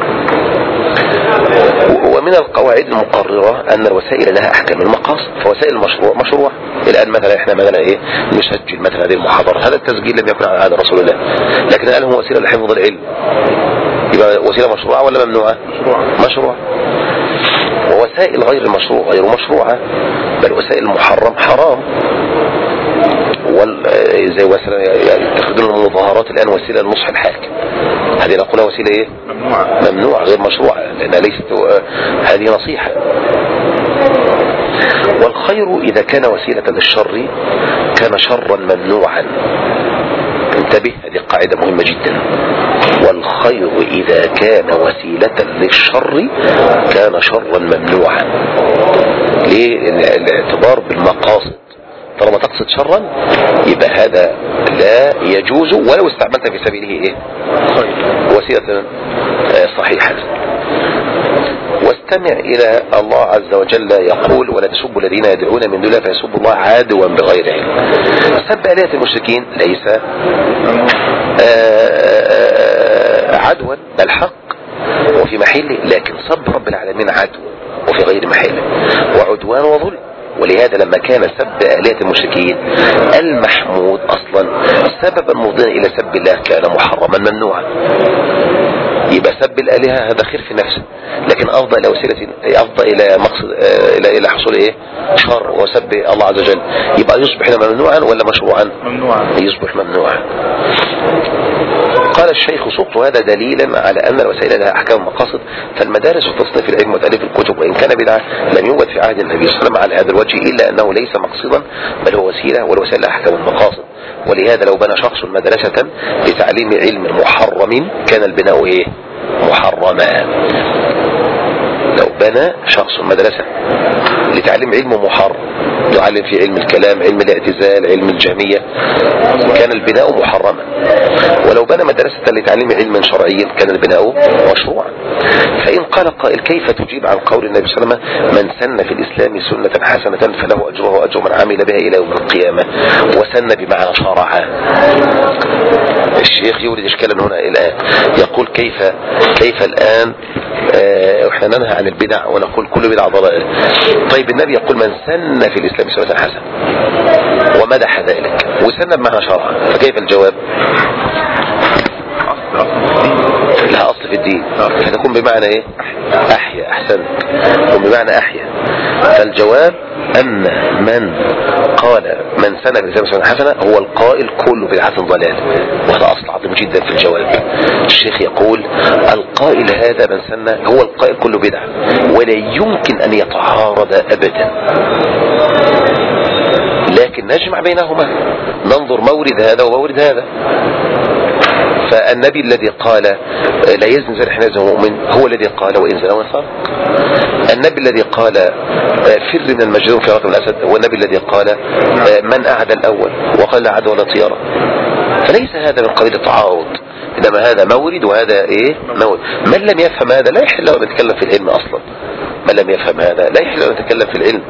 ومن القواعد المقررة أن الوسائل لها أحكام المقاصد، فوسائل المشروع مشروع. الآن مثلا إحنا مثلا إيه نسجل مثلا هذه المحاضرة، هذا التسجيل لم يكن على عهد رسول الله، لكن الآن هو وسيلة لحفظ العلم، يبقى وسيلة مشروعة ولا ممنوعة؟ مشروع. ووسائل غير المشروع غير مشروعة، بل وسائل المحرم حرام. زي مثلا يتخذون المظاهرات الآن وسيلة لنصح الحاكم، هذه نقولها وسيلة ايه؟ ممنوعة ممنوعة غير مشروعة، لأنها ليست هذه نصيحة. والخير إذا كان وسيلة للشر كان شرا ممنوعا، انتبه هذه قاعدة مهمة جدا. والخير إذا كان وسيلة للشر كان شرا ممنوعا. ليه؟ الاعتبار بالمقاصد، طالما تقصد شرا يبقى هذا لا يجوز ولو استعملت في سبيله ايه وسيلة صحيحة. واستمع إلى الله عز وجل يقول ولا تسبوا الذين يدعون من دونه فيسبوا الله عدوا بغير علم. سب آلهة المشركين ليس عدوا بل حق وفي محله، لكن سب رب العالمين عدوا وفي غير محله وعدوان وظلم. ولهذا لما كان سب آلهة المشركين المحمود أصلا سببا مفضيا إلى سب الله كان محرما ممنوعا، يبقى سب الآلهة هذا خير في نفسه، لكن أفضل إلى وسيلة أفضل إلى مقصد إلى إلى حصول إيه شر وسب الله عز وجل، يبقى يصبح ممنوعا ولا مشروعا؟ ممنوعا. يصبح ممنوعا. قال الشيخ صوت هذا دليلا على أن الوسائل لها أحكام المقاصد، فالمدارس وتصنيف العلم وتأليف الكتب وإن كان بدعة لم يوجد في عهد النبي صلى الله عليه وسلم على هذا الوجه، إلا أنه ليس مقصدا بل هو وسيلة، والوسائل لها أحكام المقاصد. ولهذا لو بنى شخص مدرسة لتعليم علم محرم كان البناء إيه؟ محرما. لو بنى شخص مدرسة لتعليم علم محرم يعلم في علم الكلام علم الاعتزال علم الجهمية كان البناء محرما. ولو بنى مدرسة لتعليم علم شرعي كان البناء مشروعا. فإن قال قائل كيف تجيب عن قول النبي صلى الله عليه وسلم من سن في الإسلام سنة حسنة فله أجره وأجر من عمل بها إلى يوم القيامة، وسن بمعنى شرع. الشيخ يورد إشكالا هنا الآن يقول كيف كيف الآن احنا ننهى عن البدع ونقول كل بدعة ضلال. طيب النبي يقول من سن في الإسلام سنة حسنة ومدح ذلك وسن بمعنى شرع، فكيف الجواب؟ لها أصل في الدين، فتكون بمعنى إيه؟ أحيا. أحسن، وبمعنى أحيا. فالجواب أن من قال من سن في الإسلام سنة حسنة هو القائل كل بدعة ضلال، وهذا أصل عظيم جدا في الجواب. الشيخ يقول القائل هذا من سن هو القائل كل بدعة، ولا يمكن أن يتعارض أبدا، لكن نجمع بينهما، ننظر مورد هذا ومورد هذا. فالنبي الذي قال لا يزني زاني حين يزني مؤمن هو الذي قال وإن زنى وسرق. النبي الذي قال فر من المجنون في رقم الأسد هو النبي الذي قال من أعدى الأول وقال لا عدوى ولا طيارة. فليس هذا من قبيل التعارض، إنما هذا مورد وهذا إيه مورد. من لم يفهم هذا لا يحل له أن يتكلم في العلم أصلا. من لم يفهم هذا لا يحل له أن يتكلم في العلم.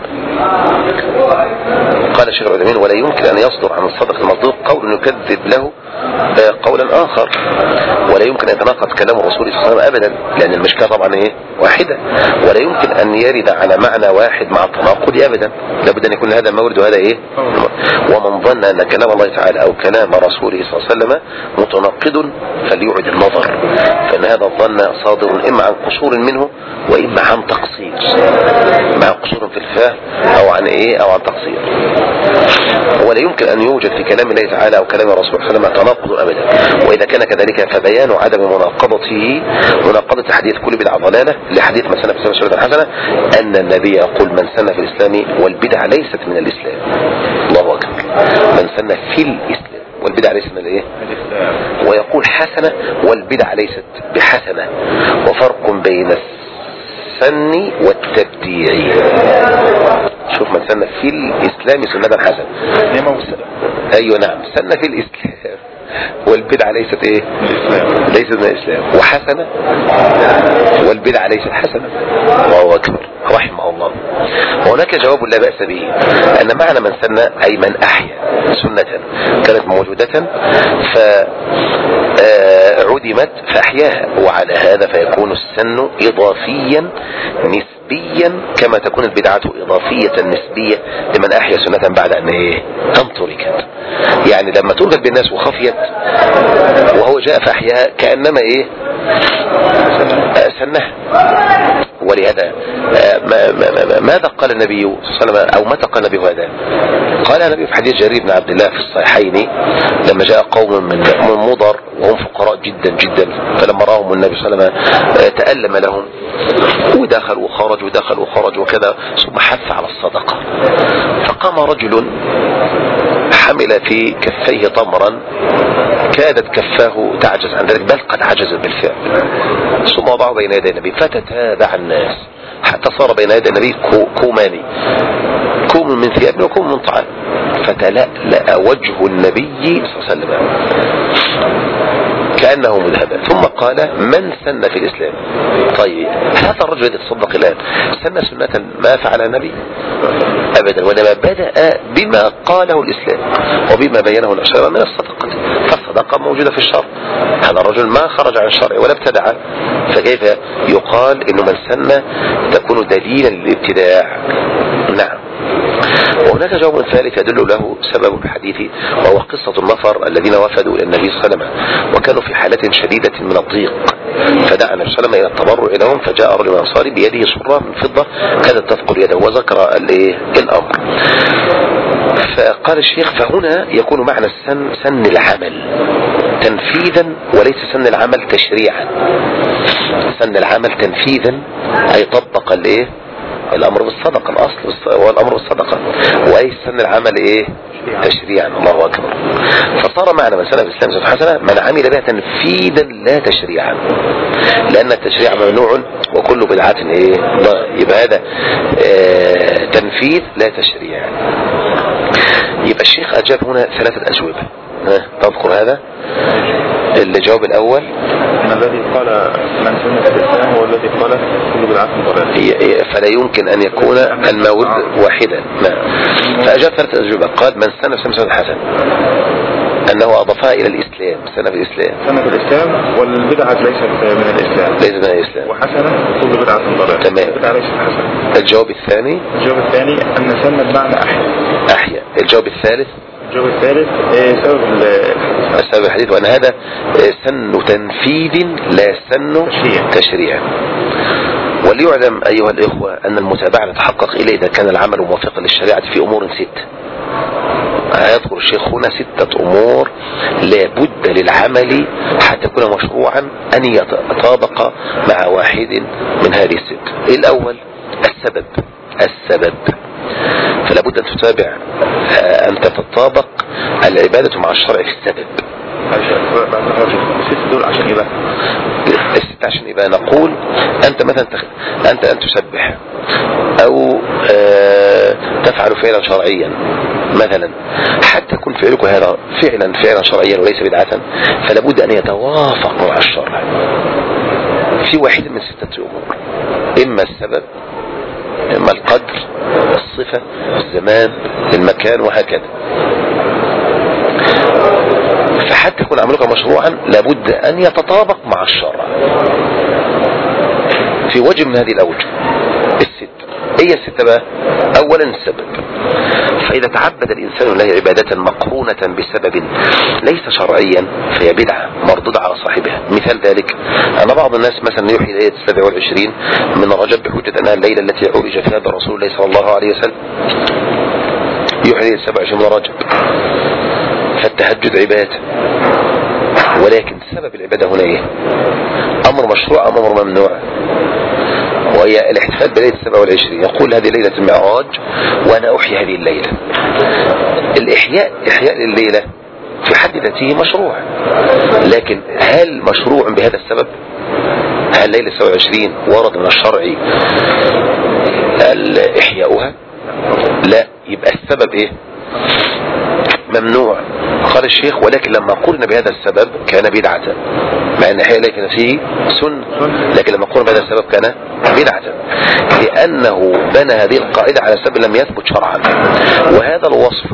قال الشيخ العثيمين ولا يمكن أن يصدر عن الصدق المصدوق قول يكذب له قولا آخر، ولا يمكن أن يتناقض كلام الرسول صلى الله عليه وسلم أبدا، لأن المشكلة طبعا إيه واحدة، ولا يمكن أن يرد على معنى واحد مع التناقض أبدا، لابد أن يكون هذا مورد وهذا إيه. ومن ظن أن كلام الله تعالى أو كلام رسوله صلى الله عليه وسلم متناقض فليعد النظر، فإن هذا الظن صادر إما عن قصور منه وإما عن تقصير، مع قصور في الفهم أو عن إيه أو عن تقصير. ولا يمكن أن يوجد في كلام الله تعالى أو كلام الرسول صلى الله عليه وسلم تناقض أبدا، وإذا كان كذلك فبيان عدم مناقضته مناقضة حديث كل بدعة ضلالة لحديث من سن في الإسلام سنة حسنة أن النبي يقول من سن في الإسلام والبدعة ليست من الإسلام. الله أكبر. من سن في الإسلام والبدعة ليست من الإيه؟ ويقول حسنة والبدعة ليست بحسنة، وفرق بين السن والتبديع. شوف من سن في الإسلام سنة حسنة، أيوة نعم سن في الإسلام والبدعة ليست ايه ليست من الإسلام، وحسنة والبدعة ليست حسنة. الله أكبر رحمه الله. وهناك جواب لا بأس به، أن معنى من سن أي من أحيا سنة كانت موجودة فعدمت فأحياها، وعلى هذا فيكون السن إضافيا نسبيا كما تكون البدعة إضافية نسبية لمن أحيا سنة بعد أن إيه أن تركت. يعني لما تركت بالناس وخفيت وهو جاء فأحياها كأنما إيه سنها. ولهذا ماذا قال النبي صلى الله عليه وسلم أو متى قال النبي هذا؟ قال النبي في حديث جرير بن عبد الله في الصحيحين لما جاء قوم من مضر وهم فقراء جدا جدا، فلما راهم النبي صلى الله عليه وسلم تألم لهم ودخل وخرج ودخل وخرج وكذا، ثم حث على الصدقة. فقام رجل حمل في كفيه تمرا كادت كفاه تعجز عن ذلك، بل قد عجز بالفعل، ثم وضعه بين يدي النبي فتتابع الناس حتى صار بين يدي النبي كوماني، كوم من ثياب وكوم من طعام، فتلألأ وجه النبي صلى الله عليه وسلم كأنه مذهبا، ثم قال من سن في الإسلام. طيب هذا الرجل الذي تصدق الآن سن سنة ما فعل النبي أبدا، وإنما بدأ بما قاله الإسلام وبما بينه الأشرار من الصدقة، فالصدقة موجودة في الشرع. هذا الرجل ما خرج عن الشرع ولا ابتدع، فكيف يقال إنه من سن تكون دليلا للابتداع؟ نعم. وهناك جواب ثالث يدل له سبب الحديث، وهو قصة النفر الذين وفدوا إلى النبي صلى الله عليه وسلم وكانوا في حالة شديدة من الضيق، فدعا النبي صلى الله عليه وسلم إلى التبرع لهم، فجاء رجل أنصاري بيده صرة من فضة كادت تثقل يده، وذكر الأمر. فقال الشيخ فهنا يكون معنى السن سن العمل تنفيذا وليس سن العمل تشريعا. سن العمل تنفيذا أي طبق الايه الامر بالصدقه، الاصل هو الامر بالصدقه، واي سن العمل ايه تشريعا. الله اكبر. فصار معنى من سن في الاسلام سنة حسنة من عمل بها تنفيذا لا تشريعا، لان التشريع ممنوع وكل بدعه ايه يبقى هذا اه تنفيذ لا تشريع. يبقى الشيخ اجاب هنا ثلاثه اجوبه، ها تذكر هذا الجواب الاول الذي قال من سن في الإسلام هو الذي قال كل بدعة ضلالة، فلا يمكن أن يكون المورد واحدا. نعم. فأجاب ثلاثة أجوبة. قال من سن في سنة حسن أنه أضافها إلى الإسلام، سنة في الإسلام سنة في الإسلام والبدعة ليست من الإسلام، ليست من الإسلام، وحسنة كل بدعة ضلالة. تمام. البدعة ليست حسنة. الجواب الثاني الجواب الثاني أن سن بمعنى أحيا أحيا. الجواب الثالث الجواب الثالث سبب السبب الحديث، وأن هذا سن تنفيذ لا سن تشريع. وليعلم أيها الإخوة أن المتابعة تتحقق إليه إذا كان العمل موافقا للشريعة في أمور ست. يذكر الشيخ هنا ستة أمور لا بد للعمل حتى يكون مشروعا أن يتطابق مع واحد من هذه الست. الأول السبب. السبب فلا بد أن تتابع أن تتطابق العبادة مع الشرع في السبب. الست دول عشان ايه بقى؟ الست عشان ايه بقى؟ نقول انت مثلا تخ... انت ان تسبح او آه تفعل فعلا شرعيا مثلا، حتى يكون فعلك هذا فعلا فعلا شرعيا وليس بدعة، فلا بد ان يتوافق مع الشرع في واحد من ستة امور: اما السبب، اما القدر، الصفة، الزمان، المكان، وهكذا. فحتى يكون عملك مشروعا لابد أن يتطابق مع الشرع في وجه من هذه الأوجه. الست هي الست بقى. أولا السبب، فإذا تعبد الإنسان له عبادة مقرونة بسبب ليس شرعيا فهي بدعة مردودة على صاحبها. مثال ذلك أن بعض الناس مثلا يحيي ليلة السابع والعشرين من رجب بحجة أنها الليلة التي عرج فيها برسول الله صلى الله عليه وسلم، يحيي ليلة السابع والعشرين من رجب، فالتهجد عبادة، ولكن سبب العبادة هنا ايه؟ امر مشروع ام امر ممنوع؟ وهي الاحتفال بليلة السبع والعشرين. يقول هذه ليلة المعراج وانا احيي هذه الليلة. الاحياء احياء الليلة في حد ذاته مشروع، لكن هل مشروع بهذا السبب؟ هل ليلة السبع والعشرين ورد من الشرع احياؤها؟ لا. يبقى السبب ايه؟ ممنوع. قال الشيخ: ولكن لما قلنا بهذا السبب كان بدعة، مع ان حين لكن فيه سنة، لكن لما قلنا بهذا السبب كان بدعة، لأنه بنى هذه القاعدة على سبب لم يثبت شرعا. وهذا الوصف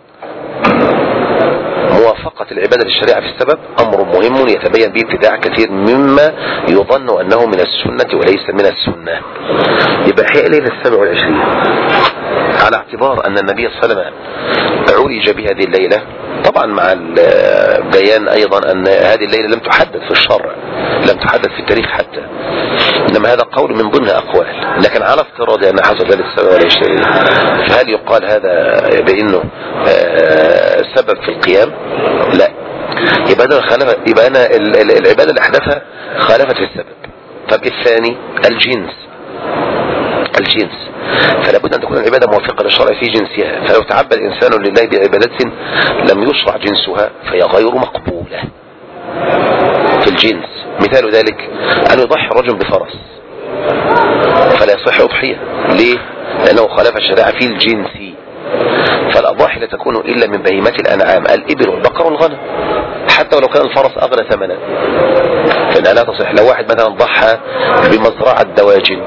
موافقة العبادة للشريعة في السبب أمر مهم يتبين به ابتداع كثير مما يظن أنه من السنة وليس من السنة. يبقى حين ليلة السبع والعشرين على اعتبار أن النبي صلى الله عليه وسلم عرج بهذه الليلة، طبعا مع البيان أيضا أن هذه الليلة لم تحدد في الشرع، لم تحدد في التاريخ حتى، إنما هذا قول من ضمن أقوال. لكن على افتراض أن حصل ليلة السبع والعشرين، فهل يقال هذا بأنه سبب في القيام؟ لا. يبقى أنا خالف، يبقى أنا العبادة اللي أحدثها خالفت في السبب. طب الثاني الجنس. الجنس فلا بد أن تكون العبادة موافقة للشرع في جنسها، فلو تعبد الإنسان لله بعبادة لم يشرع جنسها فهي غير مقبولة في الجنس. مثال ذلك أن يضحي الرجل بفرس فلا يصح أضحية. ليه؟ لأنه خالف الشريعة في الجنس. فالأضاحي لا تكون إلا من بهيمة الأنعام، الإبل والبقر والغنم، حتى ولو كان الفرس أغلى ثمنا فإنها لا تصح. لو واحد مثلا ضحى بمزرعة دواجن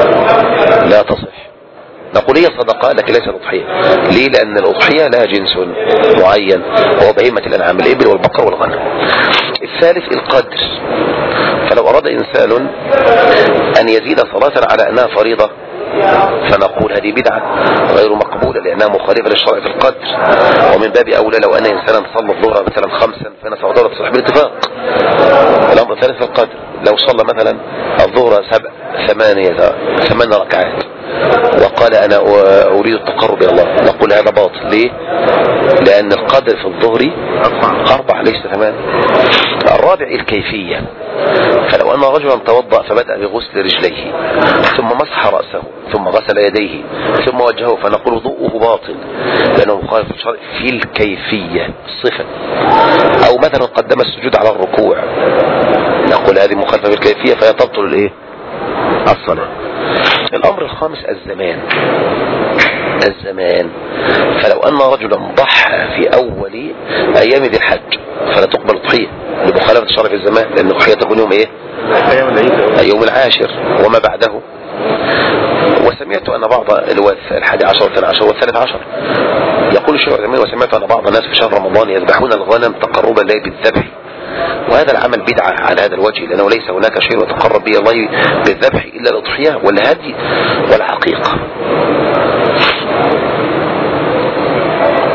لا تصح. نقول هي صدقة لكن ليس الأضحية. ليه؟ لأن الأضحية لها جنس معين وهو بهيمة الأنعام، الإبل والبقر والغنم. الثالث القدر. فلو أراد إنسان أن يزيد صلاة على أنها فريضة فنقول هذه بدعة غير مقبولة لأنها مخالفة للشرع في القدر. ومن باب أولى لو أن إنسانا صلى الظهر مثلا خمسا فإن صلاته تصح بالاتفاق. الأمر الثالث في القدر، لو صلى مثلا الظهر سبع ثمانية ثمان ركعات وقال أنا أريد التقرب إلى الله، نقول هذا باطل. ليه؟ لأن القدر في الظهر أربع ليس ثمان. الرابع الكيفية. فلو أن رجلا توضأ فبدأ بغسل رجليه ثم مسح رأسه ثم غسل يديه ثم وجهه فنقول وضوءه باطل لأنه مخالف الشرع في الكيفية صفة. أو مثلا قدم السجود على الركوع نقول هذه مخالفة في الكيفية فهي تبطل الإيه؟ الصلاة. الأمر الخامس الزمان. الزمان فلو أن رجلا ضحى في أول أيام ذي الحج فلا تقبل الضحية لمخالفة الشرع في الزمان، لأن الضحية تكون يوم إيه؟ يوم العاشر وما بعده. وسمعت أن بعض الحادي عشر والثاني عشر والثالث عشر يقول الشيخ عثيمين: وسمعت أن بعض الناس في شهر رمضان يذبحون الغنم تقربا لله بالذبح، وهذا العمل بدعة على هذا الوجه، لأنه ليس هناك شيء يتقرب به الله بالذبح إلا الأضحية والهدي والعقيقة.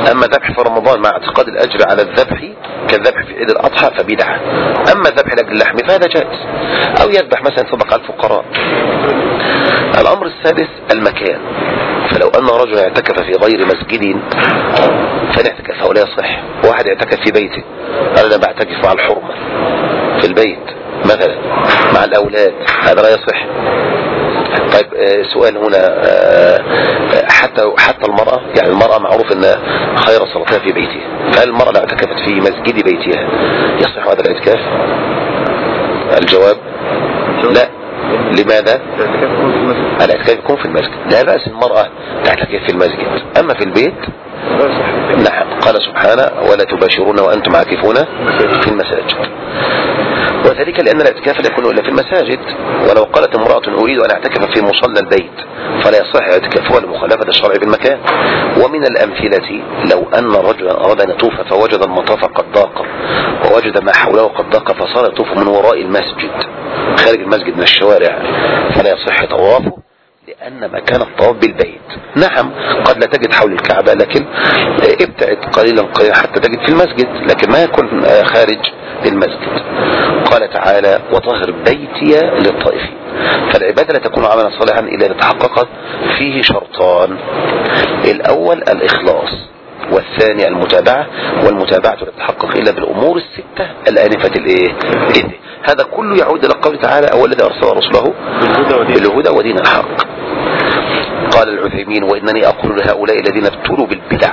أما ذبح في رمضان مع اعتقاد الأجر على الذبح كالذبح في عيد الأضحى فبدعة. أما الذبح لأجل اللحم فهذا جائز، أو يذبح مثلا صدقة على الفقراء. الأمر السادس المكان. فلو أن رجل يعتكف في غير مسجد فالاعتكاف ولا يصح. واحد يعتكف في بيته، أنا بعتكف مع الحرمة في البيت مثلا مع الأولاد، هذا لا يصح. طيب سؤال هنا، حتى حتى المرأة، يعني المرأة معروف أن خير صلاتها في بيتها، فهل المرأة لو اعتكفت في مسجد بيتها يصح هذا الاعتكاف؟ الجواب لا. لماذا؟ الاعتكاف يكون في المسجد، لا بأس المرأة تعتكف في المسجد، أما في البيت نعم. قال سبحانه ولا تباشرون وأنتم عاكفون في المساجد، وذلك لأن الاعتكاف لا يكون إلا في المساجد. ولو قالت امرأة أريد أن اعتكف في مصلى البيت فلا يصح اعتكافها لمخالفة الشرع بالمكان. ومن الأمثلة لو أن رجلا أراد أن يطوف فوجد المطاف قد ضاق ووجد ما حوله قد ضاق فصار يطوف من وراء المسجد خارج المسجد من الشوارع، فلا يصح طوافه لأن مكان الطواف بالبيت. نعم قد لا تجد حول الكعبة، لكن ابتعد قليلا قليلا حتى تجد في المسجد، لكن ما يكون خارج المسجد. قال تعالى وطهر بيتي للطائفين. فالعبادة لا تكون عملا صالحا إلا إذا تحققت فيه شرطان، الأول الإخلاص، والثاني المتابعة، والمتابعة لا تتحقق إلا بالأمور الستة الآنفة الإيه؟ هذا كله يعود إلى قول تعالى هو الذي أرسل رسوله بالهدى ودين الحق. قال العثيمين وإنني أقول لهؤلاء الذين ابتلوا بالبدع،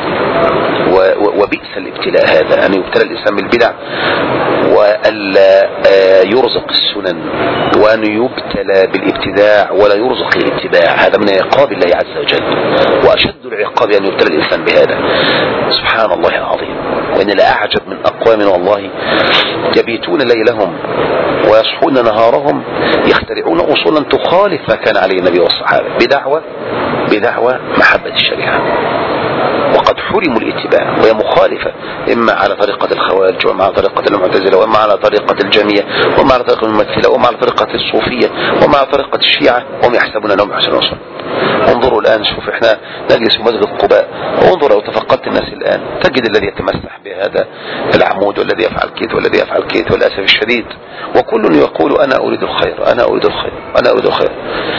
وبئس الابتلاء هذا أن يبتلى الإنسان بالبدع وألا يرزق السنن، وأن يبتلى بالابتداع ولا يرزق الاتباع، هذا من عقاب الله عز وجل، وأشد العقاب أن يبتلى الإنسان بهذا. سبحان الله العظيم. وإن لا أعجب من أقوام والله يبيتون ليلهم ويصحون نهارهم يخترعون أصولا تخالف ما كان عليه النبي والصحابة بدعوة بدعوة محبة الشريعة، وقد حرموا الاتباع، وهي مخالفة إما على طريقة الخوارج، وإما على طريقة المعتزلة، وإما على طريقة الجميع، وإما على طريقة الممثلة، وإما على طريقة الصوفية، وإما على طريقة الشيعة، وهم يحسبون أنهم يحسنون صنعا. انظروا الآن، شوف احنا نجلس في مسجد قباء، وانظر لو تفقدت الناس الآن تجد الذي يتمسح بهذا العمود، والذي يفعل كيت، والذي يفعل كيت، والأسف الشديد، وكل يقول أنا أريد الخير، أنا أريد الخير، أنا أريد الخير.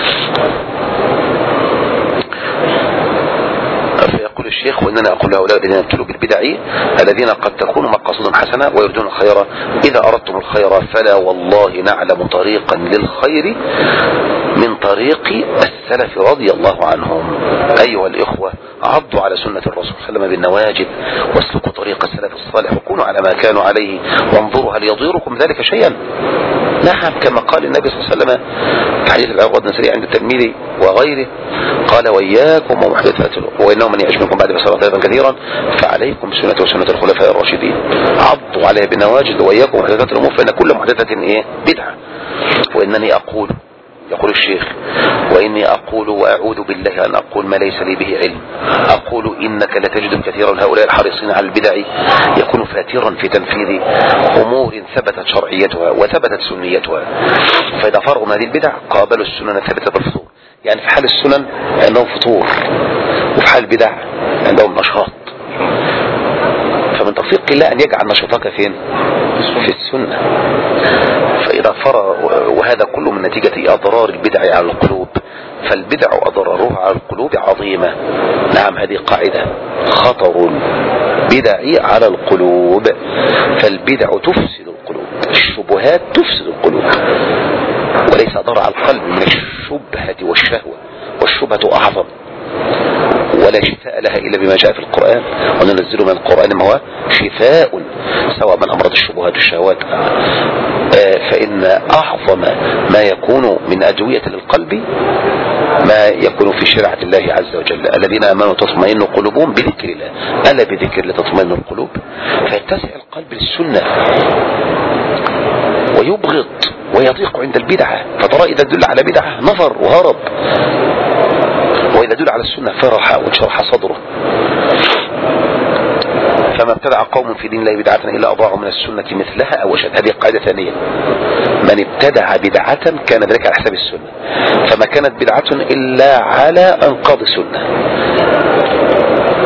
يقول الشيخ وإننا أقول هؤلاء الذين ابتلوا بالبدع الذين قد تكون مقاصدهم حسنة ويريدون الخير، إذا أردتم الخير فلا والله نعلم طريقا للخير من طريق السلف رضي الله عنهم. أيها الإخوة عضوا على سنة الرسول صلى الله عليه وسلم بالنواجذ، واسلكوا طريق السلف الصالح، وكونوا على ما كانوا عليه، وانظروا هل يضيركم ذلك شيئا. نعم كما قال النبي صلى الله عليه وسلم في حديث العقبة بن سريع عند الترمذي وغيره، قال وإياكم ومحدثات الأمور، وإنه من يعش منكم بعد فسيرى اختلافا كثيرا فعليكم بسنة وسنة الخلفاء الراشدين. عضوا عليها بالنواجذ، وإياكم ومحدثات الأمور فإن كل محدثة إيه؟ بدعة. وإنني أقول، يقول الشيخ وإني أقول وأعوذ بالله أن أقول ما ليس لي به علم، أقول إنك لتجد كثيرا هؤلاء الحريصين على البدع يكون فاترا في تنفيذ أمور ثبتت شرعيتها وثبتت سنيتها، فإذا فرغوا من هذه البدع قابلوا السنن ثبتت بالفطور. يعني في حال السنن عندهم فطور، وفي حال البدع عندهم نشاط. فمن توفيق الله أن يجعل نشاطك فين؟ في السنة. فإذا فرغ، وهذا كله من نتيجة أضرار البدع على القلوب، فالبدع أضرارها على القلوب عظيمة. نعم هذه قاعدة، خطر البدع على القلوب، فالبدع تفسد القلوب، الشبهات تفسد القلوب، وليس ضر على القلب من الشبهة والشهوة، والشبهة أعظم، ولا شفاء لها إلا بما جاء في القرآن، وننزل من القرآن ما هو شفاء سواء من أمراض الشبهات والشهوات. فإن أعظم ما يكون من أدوية للقلب ما يكون في شريعة الله عز وجل، الذين آمنوا تطمئن قلوبهم بذكر الله، ألا بذكر الله تطمئن القلوب. فيتسع القلب للسنة ويبغض ويضيق عند البدعة، فترى إذا دل على بدعة نفر وهرب، وإذا دل على السنة فرح وانشرح صدره. فما ابتدع قوم في دين الله بدعة إلا أضاعوا من السنة مثلها أو أشد. هذه قاعدة ثانية، من ابتدع بدعة كان ذلك على حساب السنة، فما كانت بدعة إلا على أنقاض السنة.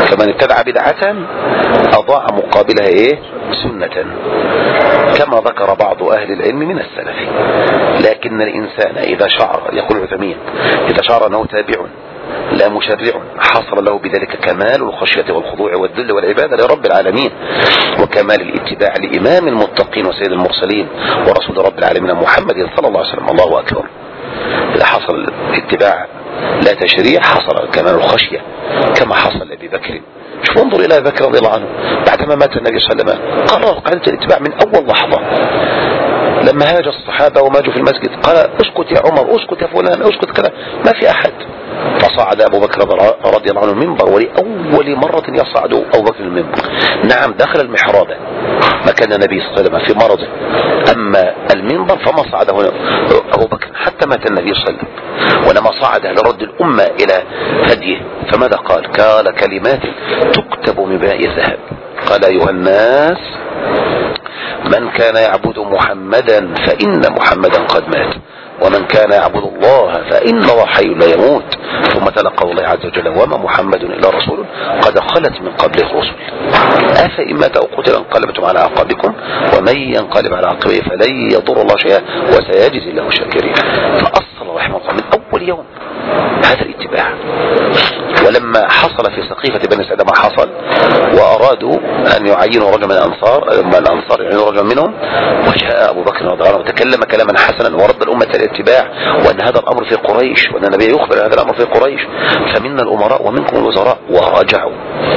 فمن ابتدع بدعة أضاع مقابلها إيه؟ سنة، كما ذكر بعض أهل العلم من السلف. لكن الإنسان إذا شعر، يقول عثيمين، إذا شعر أنه تابع لا مشرع حصل له بذلك كمال الخشية والخضوع والذل والعبادة لرب العالمين، وكمال الاتباع لإمام المتقين وسيد المرسلين ورسول رب العالمين محمد صلى الله عليه وسلم. الله أكبر. إذا حصل الاتباع لا تشريع حصل كمال الخشية كما حصل لأبي بكر. شوف انظر إلى أبي بكر رضي الله عنه بعدما مات النبي صلى الله عليه وسلم قرر قاعدة الاتباع من أول لحظة. لما هاج الصحابة وماجوا في المسجد قال اسكت يا عمر، اسكت يا فلان، اسكت كذا، ما في أحد. فصعد أبو بكر رضي الله عنه المنبر، ولأول مرة يصعد أبو بكر المنبر. نعم دخل المحراب مكان النبي صلى الله عليه وسلم في مرضه، أما المنبر فما صعده أبو بكر حتى مات النبي صلى الله عليه وسلم. ولما صعد لرد الأمة إلى هديه فماذا قال؟ قال كلمات تكتب من بماء الذهب. قال أيها الناس من كان يعبد محمدا فإن محمدا قد مات، ومن كان يعبد الله فإن الله حي لا يموت. ثم تلقى الله عز وجل وما محمد إلا رسول قد خلت من قبله الرسل أفإن مات أو قتل انقلبتم على أعقابكم ومن ينقلب على عقبيه فلن يضر الله شيئا وسيجزي الله الشاكرين. فأصل رحمه الله من أول يوم هذا الاتباع. ولما حصل في سقيفة بني سعد ما حصل وأرادوا أن يعينوا رجل من الأنصار، لما الأنصار يعينوا رجل منهم، وجاء أبو بكر رضي الله عنه وتكلم كلاما حسنا ورد الأمة الاتباع، وأن هذا الأمر في قريش، وأن النبي يخبر هذا الأمر في قريش، فمنا الأمراء ومنكم الوزراء، ورجعوا.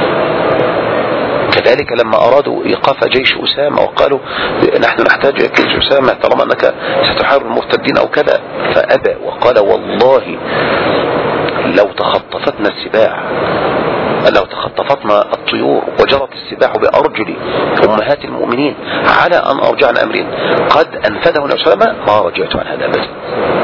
كذلك لما أرادوا إيقاف جيش أسامة وقالوا نحن نحتاج جيش أسامة طالما أنك ستحارب المرتدين أو كذا، فأبى وقال والله لو تخطفتنا السباع، لو تخطفتنا الطيور وجرت السباع بأرجل أمهات المؤمنين على أن أرجع عن أمرين قد أنفذه النبي صلى الله عليه وسلم ما رجعت عن هذا أبدا.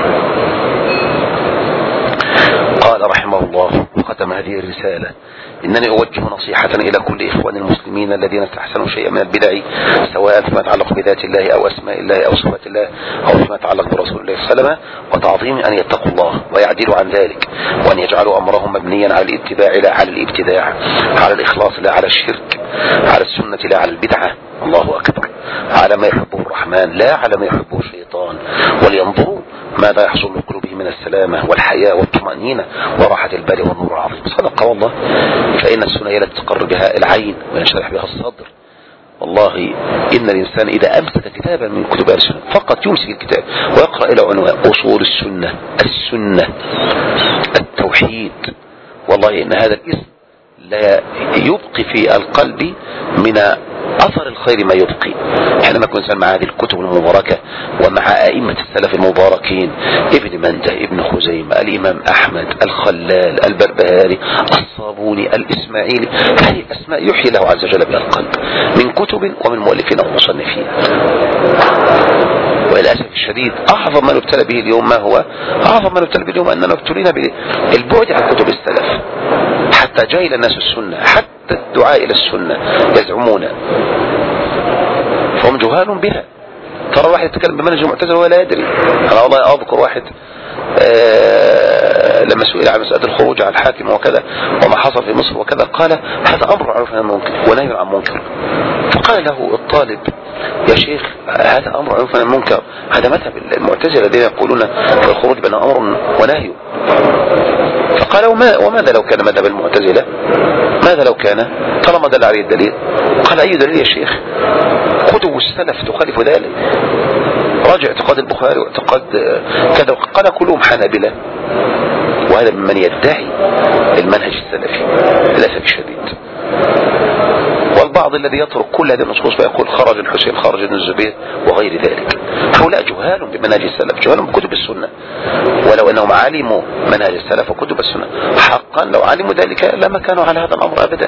قال رحمه الله وختم هذه الرسالة: إنني أوجه نصيحة إلى كل إخوان المسلمين الذين استحسنوا شيئا من البدع، سواء فيما يتعلق بذات الله أو أسماء الله أو صفات الله أو فيما يتعلق برسول الله صلى الله عليه وسلم، وتعظيم أن يتقوا الله ويعدلوا عن ذلك، وأن يجعلوا أمرهم مبنيا على الاتباع لا على الابتداع، على الإخلاص لا على الشرك، على السنة لا على البدعة. الله أكبر. على ما يحبه الرحمن لا على ما يحبه الشيطان، ولينظروا ماذا يحصل لقلوبهم من السلامة والحياة والطمأنينة وراحة البال والنور العظيم. صدق والله. فإن السنة هي التي تقر بها العين وينشرح بها الصدر. والله إن الإنسان إذا أمسك كتابا من كتب السنة فقط يمسك الكتاب ويقرأ إلى عنوان أصول السنة، السنة، التوحيد، والله إن هذا الاسم لا يبقي في القلب من أثر الخير ما يبقي. حينما يكون الإنسان مع هذه الكتب المباركة ومع أئمة السلف المباركين، ابن منده، ابن خزيمة، الإمام أحمد، الخلال، البربهاري، الصابوني، الإسماعيلي، هذه أسماء يحيي له عز وجل بها القلب من كتب ومن مؤلفين ومصنفين. وللأسف الشديد أعظم ما نبتلى به اليوم ما هو؟ أعظم ما نبتلى به اليوم أننا ابتلينا بالبعد عن كتب السلف، حتى جاهل الناس السنة، حتى الدعاء إلى السنة يزعمون فهم جهال بها. ترى واحد يتكلم بمنهج المعتزلة ولا يدري. أنا والله أذكر واحد آه لما سئل عن مسألة الخروج على الحاكم وكذا وما حصل في مصر وكذا، قال هذا أمر معروف عن منكر ونهي عن منكر. فقال له الطالب يا شيخ هذا أمر معروف عن منكر، هذا مذهب المعتزلة الذين يقولون في الخروج بين أمر ونهي. فقال وما وماذا لو كان مذهب المعتزلة؟ ماذا لو كان طالما دل عليه الدليل؟ قال أي دليل يا شيخ؟ كتب السلف تخالف ذلك، راجع اعتقاد البخاري واعتقاد كذا. قال كلهم حنابلة، وهذا ممن يدعي المنهج السلفي للأسف الشديد. والبعض الذي يترك كل هذه النصوص ويقول خرج الحسين، خرج ابن الزبير وغير ذلك، هؤلاء جهال بمنهج السلف، جهال بكتب السنة. ولو أنهم علموا منهج السلف وكتب السنة حقا لو علموا ذلك لما كانوا على هذا الأمر أبدا.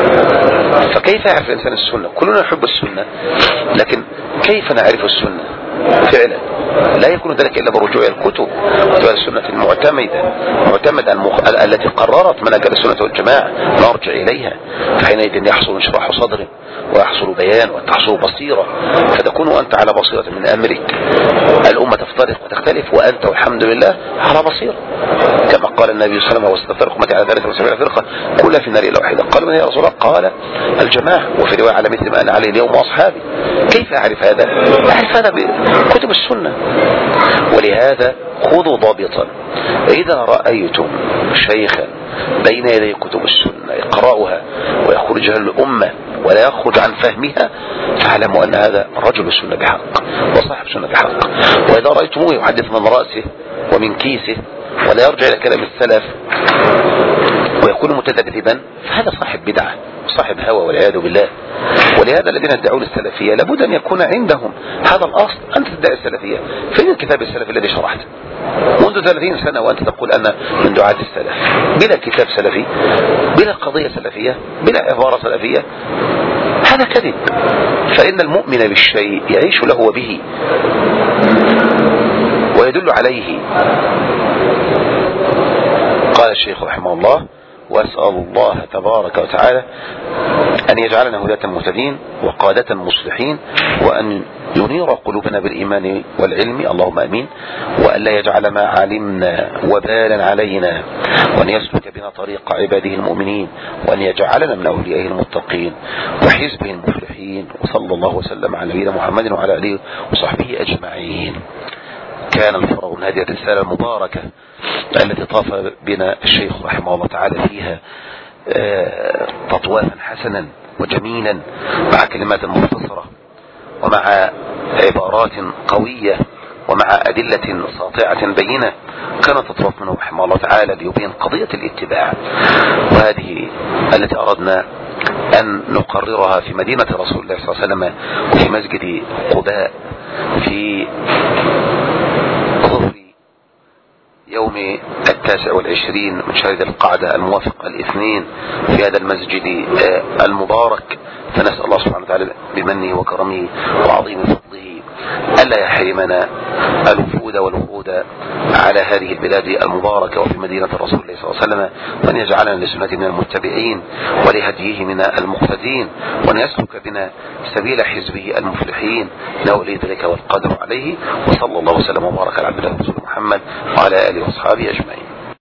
فكيف يعرف الإنسان السنة؟ كلنا نحب السنة، لكن كيف نعرف السنة؟ فعلا لا يكون ذلك إلا برجوع الكتب والسنة المعتمدة معتمدة المخ... التي قررت منهج السنة والجماعة نرجع إليها، فحينئذ يحصل انشراح صدر ويحصل بيان وتحصل بصيرة، فتكون أنت على بصيرة من أمرك. الأمة تفترق وتختلف وأنت والحمد لله على بصيرة، كما قال النبي صلى الله عليه وسلم: وستفترق أمتي على ثلاثة وسبعين فرقة كلها في النار إلا واحدة. قال: من يا رسول الله؟ قال: الجماعة. وفي رواية: على مثل ما أنا عليه اليوم وأصحابي. كيف أعرف هذا؟ أعرف هذا بكتب السنة. ولهذا خذوا ضابطا: إذا رأيتم شيخا بين يدي كتب السنة يقرأها ويخرجها للأمة ولا يخرج عن فهمها، فاعلموا أن هذا رجل سنة بحق وصاحب سنة بحق. وإذا رأيتموه يحدث من رأسه ومن كيسه ولا يرجع إلى كلام السلف ويكون متذبذبا، فهذا صاحب بدعة وصاحب هوى والعياذ بالله. ولهذا الذين يدعون السلفية لابد أن يكون عندهم هذا الأصل. أنت تدعي السلفية، فين الكتاب السلفي الذي شرحته منذ ثلاثين سنة وأنت تقول أنا من دعاة السلف؟ بلا كتاب سلفي، بلا قضية سلفية، بلا عبارة سلفية، هذا كذب. فإن المؤمن بالشيء يعيش له وبه ويدل عليه. قال الشيخ رحمه الله: وأسأل الله تبارك وتعالى أن يجعلنا هداة مهتدين وقادة مصلحين، وأن ينير قلوبنا بالإيمان والعلم، اللهم أمين، وأن لا يجعل ما علمنا وبالا علينا، وأن يسلك بنا طريق عباده المؤمنين، وأن يجعلنا من أوليائه المتقين وحزبه المفلحين. وصلى الله وسلم على نبينا محمد وعلى آله وصحبه أجمعين. كان الفرغ من هذه الرسالة المباركة التي طاف بنا الشيخ رحمه الله تعالى فيها تطوافا حسنا وجميلا، مع كلمات مختصرة ومع عبارات قوية ومع أدلة ساطعة بينة، كانت تطوف منه رحمه الله تعالى ليبين قضية الاتباع، وهذه التي أردنا أن نقررها في مدينة رسول الله صلى الله عليه وسلم وفي مسجد قباء في ظهر يوم التاسع والعشرين من شهر ذي القعدة الموافق الاثنين في هذا المسجد المبارك. فنسأل الله سبحانه وتعالى بمنه وكرمه وعظيم فضله ألا يحرمنا الوفود والورود على هذه البلاد المباركة وفي مدينة رسول الله صلى الله عليه وسلم، وأن يجعلنا لسنة من المتبعين ولهديه من المقتدين، وأن يسلك بنا سبيل حزبه المفلحين، لا ولي ذلك والقدر عليه. وصلى الله وسلم وبارك على عبده ورسوله محمد وعلى آله وأصحابه أجمعين.